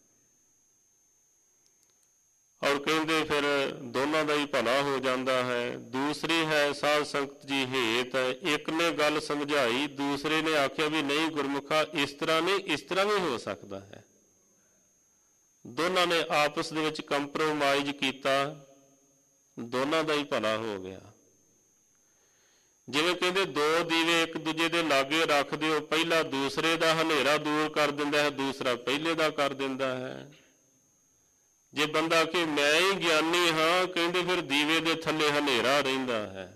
ਔਰ ਕਹਿੰਦੇ ਫਿਰ ਦੋਨਾਂ ਦਾ ਹੀ ਭਲਾ ਹੋ ਜਾਂਦਾ ਹੈ। ਦੂਸਰੀ ਹੈ ਸਾਧ ਸੰਗਤ ਜੀ ਹੇਤ, ਇੱਕ ਨੇ ਗੱਲ ਸਮਝਾਈ, ਦੂਸਰੇ ਨੇ ਆਖਿਆ ਵੀ ਨਹੀਂ ਗੁਰਮੁਖਾ ਇਸ ਤਰ੍ਹਾਂ ਨਹੀਂ, ਇਸ ਤਰ੍ਹਾਂ ਵੀ ਹੋ ਸਕਦਾ ਹੈ। ਦੋਨਾਂ ਨੇ ਆਪਸ ਦੇ ਵਿੱਚ ਕੰਪਰੋਮਾਈਜ਼ ਕੀਤਾ, ਦੋਨਾਂ ਦਾ ਹੀ ਭਲਾ ਹੋ ਗਿਆ। ਜਿਵੇਂ ਕਹਿੰਦੇ ਦੋ ਦੀਵੇ ਇੱਕ ਦੂਜੇ ਦੇ ਲਾਗੇ ਰੱਖ ਦਿਓ, ਪਹਿਲਾ ਦੂਸਰੇ ਦਾ ਹਨੇਰਾ ਦੂਰ ਕਰ ਦਿੰਦਾ ਹੈ, ਦੂਸਰਾ ਪਹਿਲੇ ਦਾ ਕਰ ਦਿੰਦਾ ਹੈ। ਜੇ ਬੰਦਾ ਕਿ ਮੈਂ ਹੀ ਗਿਆਨੀ ਹਾਂ, ਕਹਿੰਦੇ ਫਿਰ ਦੀਵੇ ਦੇ ਥੱਲੇ ਹਨੇਰਾ ਰਹਿੰਦਾ ਹੈ।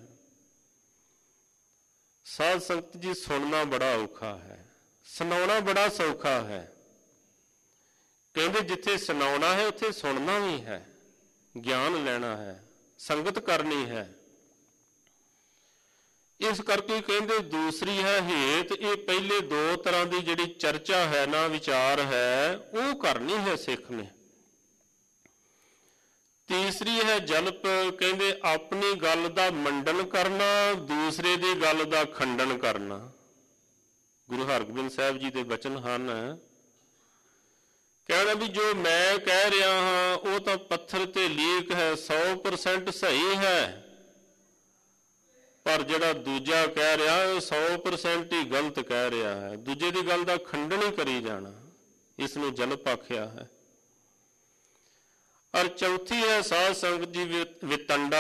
ਸਾਧ ਸੰਗਤ ਜੀ, ਸੁਣਨਾ ਬੜਾ ਔਖਾ ਹੈ, ਸੁਣਾਉਣਾ ਬੜਾ ਸੌਖਾ ਹੈ। ਕਹਿੰਦੇ ਜਿੱਥੇ ਸੁਣਾਉਣਾ ਹੈ ਉੱਥੇ ਸੁਣਨਾ ਵੀ ਹੈ, ਗਿਆਨ ਲੈਣਾ ਹੈ, ਸੰਗਤ ਕਰਨੀ ਹੈ। ਇਸ ਕਰਕੇ ਕਹਿੰਦੇ ਦੂਸਰੀ ਹੈ ਹੇਤ। ਇਹ ਪਹਿਲੇ ਦੋ ਤਰ੍ਹਾਂ ਦੀ ਜਿਹੜੀ ਚਰਚਾ ਹੈ ਨਾ, ਵਿਚਾਰ ਹੈ, ਉਹ ਕਰਨੀ ਹੈ ਸਿੱਖ ਨੇ। ਤੀਸਰੀ ਹੈ ਜਲਪ। ਕਹਿੰਦੇ ਆਪਣੀ ਗੱਲ ਦਾ ਮੰਡਨ ਕਰਨਾ, ਦੂਸਰੇ ਦੀ ਗੱਲ ਦਾ ਖੰਡਨ ਕਰਨਾ। ਗੁਰੂ ਹਰਗੋਬਿੰਦ ਸਾਹਿਬ ਜੀ ਦੇ ਬਚਨ ਹਨ, ਕਹਿਣਾ ਵੀ ਜੋ ਮੈਂ ਕਹਿ ਰਿਹਾ ਹਾਂ ਉਹ ਤਾਂ ਪੱਥਰ ਤੇ ਲੀਕ ਹੈ, ਸੌ ਪਰਸੈਂਟ ਸਹੀ ਹੈ, ਪਰ ਜਿਹੜਾ ਦੂਜਾ ਕਹਿ ਰਿਹਾ ਉਹ ਸੌ ਪਰਸੈਂਟ ਹੀ ਗਲਤ ਕਹਿ ਰਿਹਾ ਹੈ। ਦੂਜੇ ਦੀ ਗੱਲ ਦਾ ਖੰਡਨ ਹੀ ਕਰੀ ਜਾਣਾ, ਇਸ ਨੂੰ ਜਲਪ ਆਖਿਆ ਹੈ। ਔਰ ਚੌਥੀ ਹੈ ਸਾਧ ਸੰਗਤ ਜੀ ਵਿਤੰਡਾ।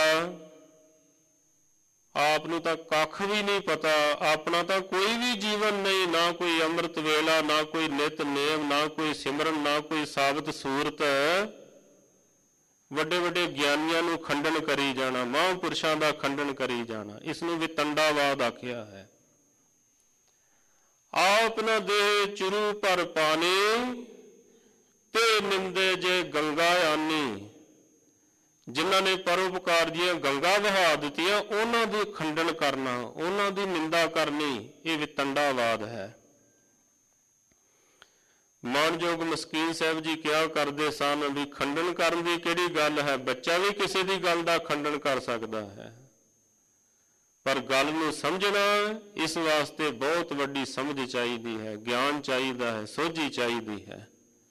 ਆਪ ਨੂੰ ਤਾਂ ਕੱਖ ਵੀ ਨਹੀਂ ਪਤਾ, ਆਪਣਾ ਤਾਂ ਕੋਈ ਵੀ ਜੀਵਨ ਨਹੀਂ, ਨਾ ਕੋਈ ਅੰਮ੍ਰਿਤ ਵੇਲਾ, ਨਾ ਕੋਈ ਨਿਤ ਨੇਮ, ਨਾ ਕੋਈ ਸਿਮਰਨ, ਨਾ ਕੋਈ ਸਾਬਤ ਸੂਰਤ। ਵੱਡੇ ਵੱਡੇ ਗਿਆਨੀਆਂ ਨੂੰ ਖੰਡਨ ਕਰੀ ਜਾਣਾ, ਮਹਾਂਪੁਰਸ਼ਾਂ ਦਾ ਖੰਡਨ ਕਰੀ ਜਾਣਾ, ਇਸ ਨੂੰ ਵਿਤੰਡਾਵਾਦ ਆਖਿਆ ਹੈ। ਆਪ ਨ ਦੇਹ ਚੁਰੂ ਪਰ ਪਾਣੀ, ਤੇ ਨਿੰਦੇ ਜੇ ਗੰਗਾ ਆਨੀ। ਜਿਨ੍ਹਾਂ ਨੇ ਪਰਉਪਕਾਰ ਦੀਆਂ ਗੰਗਾ ਵਹਾ ਦਿੱਤੀਆਂ, ਉਹਨਾਂ ਦੀ ਖੰਡਨ ਕਰਨਾ, ਉਹਨਾਂ ਦੀ ਨਿੰਦਾ ਕਰਨੀ, ਇਹ ਵਿਤੰਡਾਵਾਦ ਹੈ। ਮਾਨਯੋਗ ਮਸਕੀਨ ਸਾਹਿਬ ਜੀ ਕਿਹਾ ਕਰਦੇ ਸਨ ਵੀ ਖੰਡਨ ਕਰਨ ਦੀ ਕਿਹੜੀ ਗੱਲ ਹੈ, ਬੱਚਾ ਵੀ ਕਿਸੇ ਦੀ ਗੱਲ ਦਾ ਖੰਡਨ ਕਰ ਸਕਦਾ ਹੈ, ਪਰ ਗੱਲ ਨੂੰ ਸਮਝਣਾ, ਇਸ ਵਾਸਤੇ ਬਹੁਤ ਵੱਡੀ ਸਮਝ ਚਾਹੀਦੀ ਹੈ, ਗਿਆਨ ਚਾਹੀਦਾ ਹੈ, ਸੋਝੀ ਚਾਹੀਦੀ ਹੈ।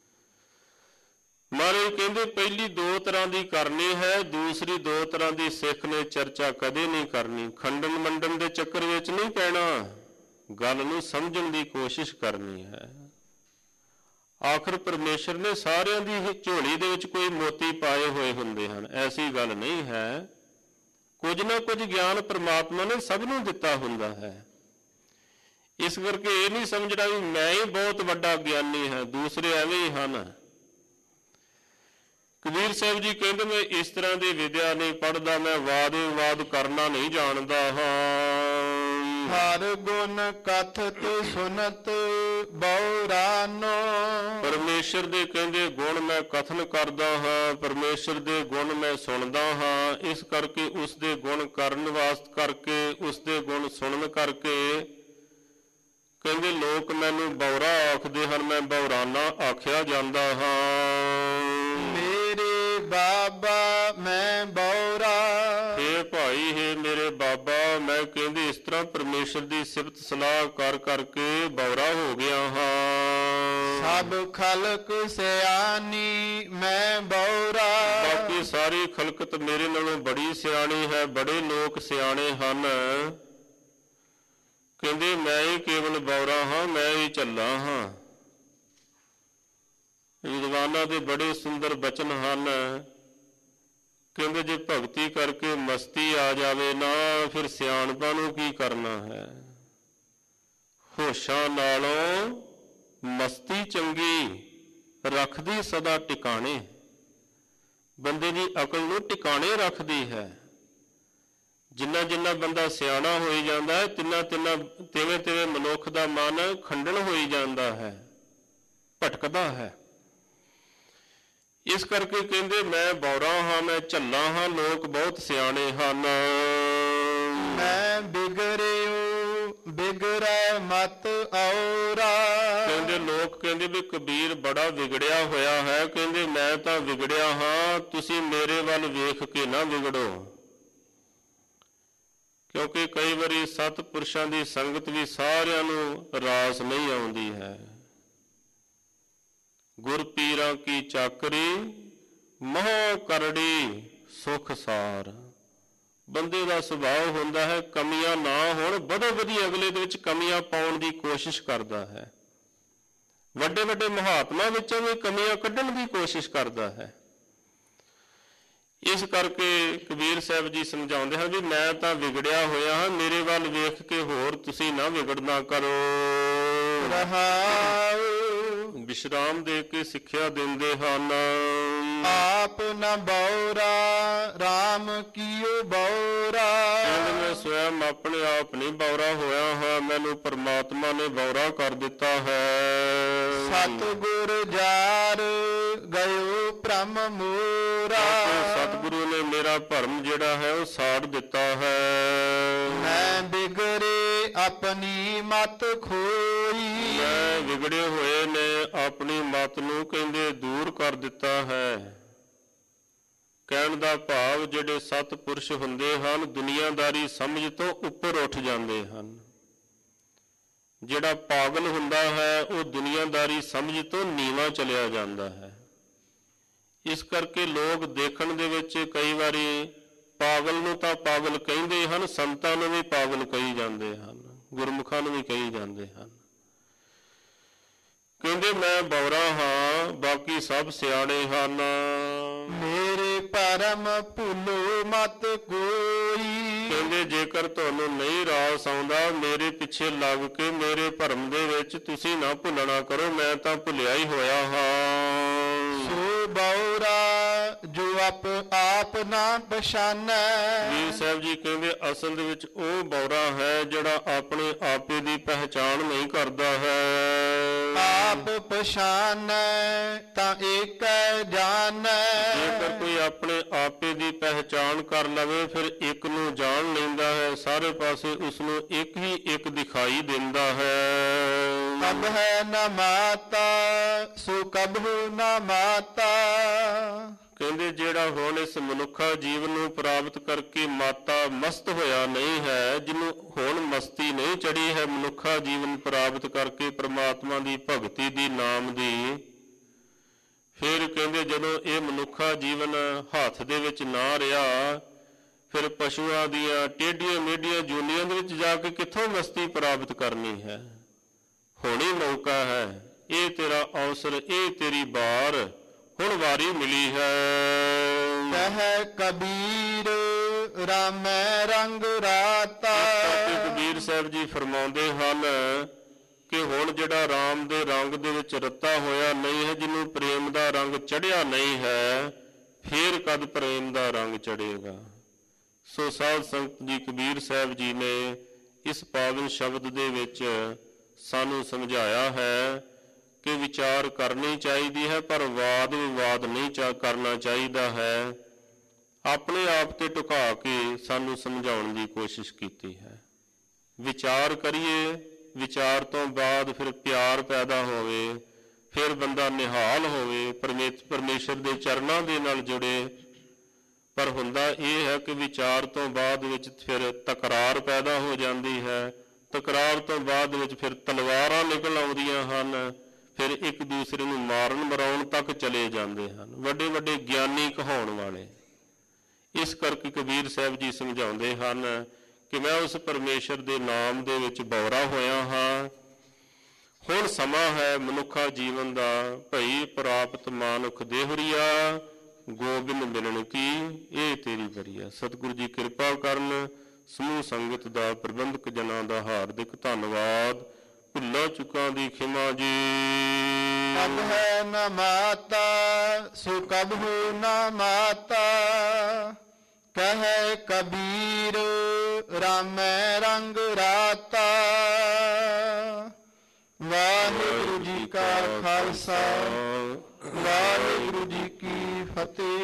ਮਹਾਰਾਜ ਕਹਿੰਦੇ ਪਹਿਲੀ ਦੋ ਤਰ੍ਹਾਂ ਦੀ ਕਰਨੀ ਹੈ, ਦੂਸਰੀ ਦੋ ਤਰ੍ਹਾਂ ਦੀ ਸਿੱਖ ਨੇ ਚਰਚਾ ਕਦੇ ਨਹੀਂ ਕਰਨੀ। ਖੰਡਨ ਮੰਡਨ ਦੇ ਚੱਕਰ ਵਿੱਚ ਨਹੀਂ ਪੈਣਾ, ਗੱਲ ਨੂੰ ਸਮਝਣ ਦੀ ਕੋਸ਼ਿਸ਼ ਕਰਨੀ ਹੈ। ਆਖਰ ਪਰਮੇਸ਼ਰ ਨੇ ਸਾਰਿਆਂ ਦੀ ਝੋਲੀ ਦੇ ਵਿੱਚ ਕੋਈ ਮੋਤੀ ਪਾਏ ਹੋਏ ਹੁੰਦੇ ਹਨ, ਐਸੀ ਗੱਲ ਨਹੀਂ ਹੈ। ਕੁਝ ਨਾ ਕੁਝ ਗਿਆਨ ਪਰਮਾਤਮਾ ਨੇ ਸਭ ਨੂੰ ਦਿੱਤਾ ਹੁੰਦਾ ਹੈ। ਇਸ ਕਰਕੇ ਇਹ ਨਹੀਂ ਸਮਝਣਾ ਵੀ ਮੈਂ ਹੀ ਬਹੁਤ ਵੱਡਾ ਗਿਆਨੀ ਹਾਂ, ਦੂਸਰੇ ਐਵੇਂ ਹੀ ਹਨ। ਕਬੀਰ ਸਾਹਿਬ ਜੀ ਕਹਿੰਦੇ ਮੈਂ ਇਸ ਤਰ੍ਹਾਂ ਦੀ ਵਿਦਿਆ ਨਹੀਂ ਪੜ੍ਹਦਾ, ਮੈਂ ਵਾਦ ਵਿਵਾਦ ਕਰਨਾ ਨਹੀਂ ਜਾਣਦਾ ਹਾਂ। ਹਰ ਗੁਣ ਕਥਤ ਸੁਨਤ ਬਉਰਾਨੋ। ਪਰਮੇਸ਼ਰ ਦੇ ਕਹਿੰਦੇ ਗੁਣ ਮੈਂ ਕਥਨ ਕਰਦਾ ਹਾਂ, ਪਰਮੇਸ਼ਰ ਦੇ ਗੁਣ ਮੈਂ ਸੁਣਦਾ ਹਾਂ। ਇਸ ਕਰਕੇ ਉਸ ਦੇ ਗੁਣ ਕਰਨ ਵਾਸਤੇ ਕਰਕੇ, ਉਸ ਦੇ ਗੁਣ ਸੁਣਨ ਕਰਕੇ ਕਹਿੰਦੇ ਲੋਕ ਮੈਨੂੰ ਬਉਰਾ ਆਖਦੇ ਹਨ, ਮੈਂ ਬਉਰਾਨਾ ਆਖਿਆ ਜਾਂਦਾ ਹਾਂ। ਮੇਰੇ ਬਾਬਾ ਮੈਂ ਬਉਰਾ। ਹੇ ਭਾਈ, ਹੇ ਮੇਰੇ ਬਾਬਾ, ਮੈਂ ਕਹਿੰਦੇ ਇਸ ਤਰ੍ਹਾਂ ਪਰਮੇਸ਼ਰ ਦੀ ਸਿਫਤ ਸਲਾਹ ਕਰ ਕਰਕੇ ਬਉਰਾ ਹੋ ਗਿਆ ਹਾਂ। ਸਭ ਖਲਕ ਸਿਆਣੀ ਮੈਂ ਬਉਰਾ। ਬਾਕੀ ਸਾਰੀ ਖਲਕਤ ਮੇਰੇ ਨਾਲੋਂ ਬੜੀ ਸਿਆਣੀ ਹੈ, ਬੜੇ ਲੋਕ ਸਿਆਣੇ ਹਨ। ਕਹਿੰਦੇ ਮੈਂ ਹੀ ਕੇਵਲ ਬਉਰਾ ਹਾਂ, ਮੈਂ ਹੀ ਝੱਲਾ ਹਾਂ। ਵਿਦਵਾਨਾਂ ਦੇ ਬੜੇ ਸੁੰਦਰ ਬਚਨ ਹਨ। ਕਹਿੰਦੇ ਜੇ ਭਗਤੀ ਕਰਕੇ ਮਸਤੀ ਆ ਜਾਵੇ ਨਾ, ਫਿਰ ਸਿਆਣਪਾਂ ਨੂੰ ਕੀ ਕਰਨਾ ਹੈ। ਹੋਸ਼ਾਂ ਨਾਲੋਂ ਮਸਤੀ ਚੰਗੀ, ਰੱਖਦੀ ਸਦਾ ਟਿਕਾਣੇ। ਬੰਦੇ ਦੀ ਅਕਲ ਨੂੰ ਟਿਕਾਣੇ ਰੱਖਦੀ ਹੈ। ਜਿੰਨਾ ਜਿੰਨਾ ਬੰਦਾ ਸਿਆਣਾ ਹੋਈ ਜਾਂਦਾ ਹੈ, ਤਿੰਨਾ ਤਿੰਨਾ ਤਿਵੇਂ ਤਿਵੇਂ ਮਨੁੱਖ ਦਾ ਮਨ ਖੰਡਨ ਹੋਈ ਜਾਂਦਾ ਹੈ, ਭਟਕਦਾ ਹੈ। ਇਸ ਕਰਕੇ ਕਹਿੰਦੇ ਮੈਂ ਬੌਰਾ ਹਾਂ, ਮੈਂ ਝੱਲਾ ਹਾਂ, ਲੋਕ ਬਹੁਤ ਸਿਆਣੇ ਹਨ। ਮੈਂ ਬਿਗੜਿਓ ਬਿਗੜੈ ਮਤ ਔਰਾ। ਕਹਿੰਦੇ ਲੋਕ ਕਹਿੰਦੇ ਵੀ ਕਬੀਰ ਬੜਾ ਵਿਗੜਿਆ ਹੋਇਆ ਹੈ। ਕਹਿੰਦੇ ਮੈਂ ਤਾਂ ਵਿਗੜਿਆ ਹਾਂ, ਤੁਸੀਂ ਮੇਰੇ ਵੱਲ ਵੇਖ ਕੇ ਨਾ ਵਿਗੜੋ। ਕਿਉਂਕਿ ਕਈ ਵਾਰੀ ਸਤਿਪੁਰਸ਼ਾਂ ਦੀ ਸੰਗਤ ਵੀ ਸਾਰਿਆਂ ਨੂੰ ਰਾਸ ਨਹੀਂ ਆਉਂਦੀ ਹੈ। ਗੁਰ ਪੀਰਾਂ ਕੀ ਚਾਕਰੀ ਮੋਹ ਕਰੜੀ ਸੁਖ ਸਾਰ। ਬੰਦੇ ਦਾ ਸੁਭਾਅ ਹੁੰਦਾ ਹੈ ਕਮੀਆਂ ਨਾ ਹੋਣ, ਵਧੋ ਵਧੀ ਅਗਲੇ ਦੇ ਵਿੱਚ ਕਮੀਆਂ ਪਾਉਣ ਦੀ ਕੋਸ਼ਿਸ਼ ਕਰਦਾ ਹੈ। ਵੱਡੇ ਵੱਡੇ ਮਹਾਤਮਾ ਵਿੱਚੋਂ ਵੀ ਕਮੀਆਂ ਕੱਢਣ ਦੀ ਕੋਸ਼ਿਸ਼ ਕਰਦਾ ਹੈ। ਇਸ ਕਰਕੇ ਕਬੀਰ ਸਾਹਿਬ ਜੀ ਸਮਝਾਉਂਦੇ ਹਨ ਵੀ ਮੈਂ ਤਾਂ ਵਿਗੜਿਆ ਹੋਇਆ ਹਾਂ, ਮੇਰੇ ਵੱਲ ਵੇਖ ਕੇ ਹੋਰ ਤੁਸੀਂ ਨਾ ਵਿਗੜਨਾ ਕਰੋ। ਰਹਾਉ ਵਿਸ਼ਰਾਮ ਦੇ ਕੇ ਸਿੱਖਿਆ ਦਿੰਦੇ ਹਨ। ਆਪ ਨ ਬਉਰਾ RAM ਕੀਓ ਬਉਰਾ। ਕਹਿੰਦੇ ਮੈਂ ਸਵੈਮ ਆਪਣੇ ਆਪ ਨਹੀਂ ਬੌਰਾ ਹੋਇਆ ਹਾਂ, ਮੈਨੂੰ ਪਰਮਾਤਮਾ ਨੇ ਬੌਰਾ ਕਰ ਦਿੱਤਾ ਹੈ। ਸਤਿਗੁਰ ਜਾਰ ਗਇਓ ਭ੍ਰਮ ਮੋਰਾ। ਸਤਿਗੁਰੂ ਨੇ ਮੇਰਾ ਭਰਮ ਜਿਹੜਾ ਹੈ ਉਹ ਸਾੜ ਦਿੱਤਾ ਹੈ। ਮੈਂ ਬਿਗੜੇ ਆਪਣੀ ਮਤ ਖੋਈ। ਮੈਂ ਵਿਗੜੇ ਹੋਏ ਨੇ ਆਪਣੀ ਮਤ ਨੂੰ ਕਹਿੰਦੇ ਦੂਰ ਕਰ ਦਿੱਤਾ ਹੈ। ਕਹਿਣ ਦਾ ਭਾਵ ਜਿਹੜੇ ਸਤਿਪੁਰਸ਼ ਹੁੰਦੇ ਹਨ ਦੁਨੀਆਦਾਰੀ ਸਮਝ ਤੋਂ ਉੱਪਰ ਉੱਠ ਜਾਂਦੇ ਹਨ। ਜਿਹੜਾ ਪਾਗਲ ਹੁੰਦਾ ਹੈ ਉਹ ਦੁਨੀਆਦਾਰੀ ਸਮਝ ਤੋਂ ਨੀਵਾਂ ਚਲਿਆ ਜਾਂਦਾ ਹੈ। ਇਸ ਕਰਕੇ ਲੋਕ ਦੇਖਣ ਦੇ ਵਿੱਚ ਕਈ ਵਾਰੀ ਪਾਗਲ ਨੂੰ ਤਾਂ ਪਾਗਲ ਕਹਿੰਦੇ ਹਨ, ਸੰਤਾਂ ਨੂੰ ਵੀ ਪਾਗਲ ਕਹੀ ਜਾਂਦੇ ਹਨ, ਗੁਰਮੁਖਾਂ ਨੂੰ ਵੀ ਕਹੀ ਜਾਂਦੇ ਹਨ। ਕਹਿੰਦੇ ਮੈਂ ਬੌਰਾ ਹਾਂ, ਬਾਕੀ ਸਭ ਸਿਆਣੇ ਹਨ। ਮੇਰੇ ਭਰਮ ਭੁੱਲੋ ਮਤ ਕੋਈ। ਕਹਿੰਦੇ ਜੇਕਰ ਤੁਹਾਨੂੰ ਨਹੀਂ ਰਾਸ ਆਉਂਦਾ ਮੇਰੇ ਪਿੱਛੇ ਲੱਗ ਕੇ ਮੇਰੇ ਭਰਮ ਦੇ ਵਿੱਚ ਤੁਸੀਂ ਨਾ ਭੁੱਲਣਾ ਕਰੋ, ਮੈਂ ਤਾਂ ਭੁੱਲਿਆ ਹੀ ਹੋਇਆ ਹਾਂ। ਸੋ ਬਉਰਾ ਜੋ ਆਪ ਆਪ ਨਾ ਪਛਾਨੈ। ਵੀਰ ਸਾਹਿਬ ਜੀ ਕਹਿੰਦੇ ਅਸਲ ਦੇ ਵਿੱਚ ਉਹ ਬੌਰਾ ਹੈ ਜਿਹੜਾ ਆਪਣੇ ਆਪੇ ਦੀ ਪਹਿਚਾਣ ਨਹੀਂ ਕਰਦਾ ਹੈ। ਆਪ ਪਛਾਨੈ ਤਾਂ ਏਕੈ ਜਾਣੈ। ਜੇਕਰ ਕੋਈ ਆਪਣੇ ਆਪੇ ਦੀ ਪਹਿਚਾਣ ਕਰ ਲਵੇ ਫਿਰ ਇੱਕ ਨੂੰ ਜਾਣ ਲੈਂਦਾ ਹੈ, ਸਾਰੇ ਪਾਸੇ ਉਸ ਨੂੰ ਇੱਕ ਹੀ ਇੱਕ ਦਿਖਾਈ ਦਿੰਦਾ ਹੈ। ਕਬ ਹੈ ਨ ਮਾਤਾ ਸੋ ਕਬਹੁ ਨ ਮਾਤਾ। ਕਹਿੰਦੇ ਜਿਹੜਾ ਹੁਣ ਇਸ ਮਨੁੱਖਾ ਜੀਵਨ ਨੂੰ ਪ੍ਰਾਪਤ ਕਰਕੇ ਮਾਤਾ ਮਸਤ ਹੋਇਆ ਨਹੀਂ ਹੈ, ਜਿਹਨੂੰ ਹੁਣ ਮਸਤੀ ਨਹੀਂ ਚੜੀ ਹੈ ਮਨੁੱਖਾ ਜੀਵਨ ਪ੍ਰਾਪਤ ਕਰਕੇ ਪ੍ਰਮਾਤਮਾ ਦੀ ਭਗਤੀ ਦੀ ਨਾਮ ਦੀ, ਫਿਰ ਕਹਿੰਦੇ ਜਦੋਂ ਇਹ ਮਨੁੱਖਾ ਜੀਵਨ ਹੱਥ ਦੇ ਵਿੱਚ ਨਾ ਰਿਹਾ ਫਿਰ ਪਸ਼ੂਆਂ ਦੀਆਂ ਟੇਢੀਆਂ ਮੇਢੀਆਂ ਜੂਨੀਆਂ ਦੇ ਵਿੱਚ ਜਾ ਕੇ ਕਿੱਥੋਂ ਮਸਤੀ ਪ੍ਰਾਪਤ ਕਰਨੀ ਹੈ। ਹੁਣੇ ਮੌਕਾ ਹੈ, ਇਹ ਤੇਰਾ ਅਵਸਰ, ਇਹ ਤੇਰੀ ਵਾਰ, ਹੁਣ ਵਾਰੀ ਮਿਲੀ ਹੈ। ਕਹਿ ਕਬੀਰ ਰਾਮੈ ਰੰਗ ਰਾਤਾ। ਕਬੀਰ ਸਾਹਿਬ ਜੀ ਫਰਮਾਉਂਦੇ ਹਨ ਕਿ ਹੁਣ ਜਿਹੜਾ ਰਾਮ ਦੇ ਰੰਗ ਦੇ ਵਿੱਚ ਰੱਤਾ ਹੋਇਆ ਨਹੀਂ ਹੈ, ਜਿਹਨੂੰ ਪ੍ਰੇਮ ਦਾ ਰੰਗ ਚੜ੍ਹਿਆ ਨਹੀਂ ਹੈ, ਫੇਰ ਕਦ ਪ੍ਰੇਮ ਦਾ ਰੰਗ ਚੜ੍ਹੇਗਾ। ਸੋ ਸਾਧ ਸੰਗਤ ਜੀ ਕਬੀਰ ਸਾਹਿਬ ਜੀ ਨੇ ਇਸ ਪਾਵਨ ਸ਼ਬਦ ਦੇ ਵਿੱਚ ਸਾਨੂੰ ਸਮਝਾਇਆ ਹੈ ਕਿ ਵਿਚਾਰ ਕਰਨੀ ਚਾਹੀਦੀ ਹੈ ਪਰ ਵਾਦ ਵਿਵਾਦ ਨਹੀਂ ਚਾ ਕਰਨਾ ਚਾਹੀਦਾ ਹੈ। ਆਪਣੇ ਆਪ ਤੇ ਢੁਕਾ ਕੇ ਸਾਨੂੰ ਸਮਝਾਉਣ ਦੀ ਕੋਸ਼ਿਸ਼ ਕੀਤੀ ਹੈ। ਵਿਚਾਰ ਕਰੀਏ, ਵਿਚਾਰ ਤੋਂ ਬਾਅਦ ਫਿਰ ਪਿਆਰ ਪੈਦਾ ਹੋਵੇ, ਫਿਰ ਬੰਦਾ ਨਿਹਾਲ ਹੋਵੇ, ਪਰਮੇਸ਼ਰ ਦੇ ਚਰਨਾਂ ਦੇ ਨਾਲ ਜੁੜੇ। ਪਰ ਹੁੰਦਾ ਇਹ ਹੈ ਕਿ ਵਿਚਾਰ ਤੋਂ ਬਾਅਦ ਵਿੱਚ ਫਿਰ ਤਕਰਾਰ ਪੈਦਾ ਹੋ ਜਾਂਦੀ ਹੈ, ਤਕਰਾਰ ਤੋਂ ਬਾਅਦ ਵਿੱਚ ਫਿਰ ਤਲਵਾਰਾਂ ਨਿਕਲ ਆਉਂਦੀਆਂ ਹਨ, ਫਿਰ ਇੱਕ ਦੂਸਰੇ ਨੂੰ ਮਾਰਨ ਮਰਾਉਣ ਤੱਕ ਚਲੇ ਜਾਂਦੇ ਹਨ, ਵੱਡੇ ਵੱਡੇ ਗਿਆਨੀ ਕਹਾਉਣ ਵਾਲੇ। ਇਸ ਕਰਕੇ ਕਬੀਰ ਸਾਹਿਬ ਜੀ ਸਮਝਾਉਂਦੇ ਹਨ ਕਿ ਮੈਂ ਉਸ ਪਰਮੇਸ਼ਰ ਦੇ ਨਾਮ ਦੇ ਵਿੱਚ ਬੌਰਾ ਹੋਇਆ ਹਾਂ। ਹੁਣ ਸਮਾਂ ਹੈ ਮਨੁੱਖਾ ਜੀਵਨ ਦਾ, ਭਈ ਪ੍ਰਾਪਤ ਮਾਨੁਖ ਦੇਹੁਰੀਆ, ਗੋਬਿੰਦ ਮਿਲਣ ਕੀ ਇਹ ਤੇਰੀ ਬਰੀਆ। ਸਤਿਗੁਰੂ ਜੀ ਕਿਰਪਾ ਕਰਨ। ਸਮੂਹ ਸੰਗਤ ਦਾ ਪ੍ਰਬੰਧਕ ਜਨਾਂ ਦਾ ਹਾਰਦਿਕ ਧੰਨਵਾਦ। ਭੁੱਲਾਂ ਚੁੱਕਾਂ ਦੀ ਖਿਮਾ ਜੀ। ਕਬ ਹੈ ਨ ਮਾਤਾ ਸੋ ਕਬਹੁ ਨ ਮਾਤਾ। ਕਹਿ ਕਬੀਰ ਰਾਮੈ ਰੰਗ ਰਾਤਾ। ਵਾਹਿਗੁਰੂ ਜੀ ਕਾ ਖਾਲਸਾ, ਵਾਹਿਗੁਰੂ ਜੀ ਕੀ ਫਤਿਹ।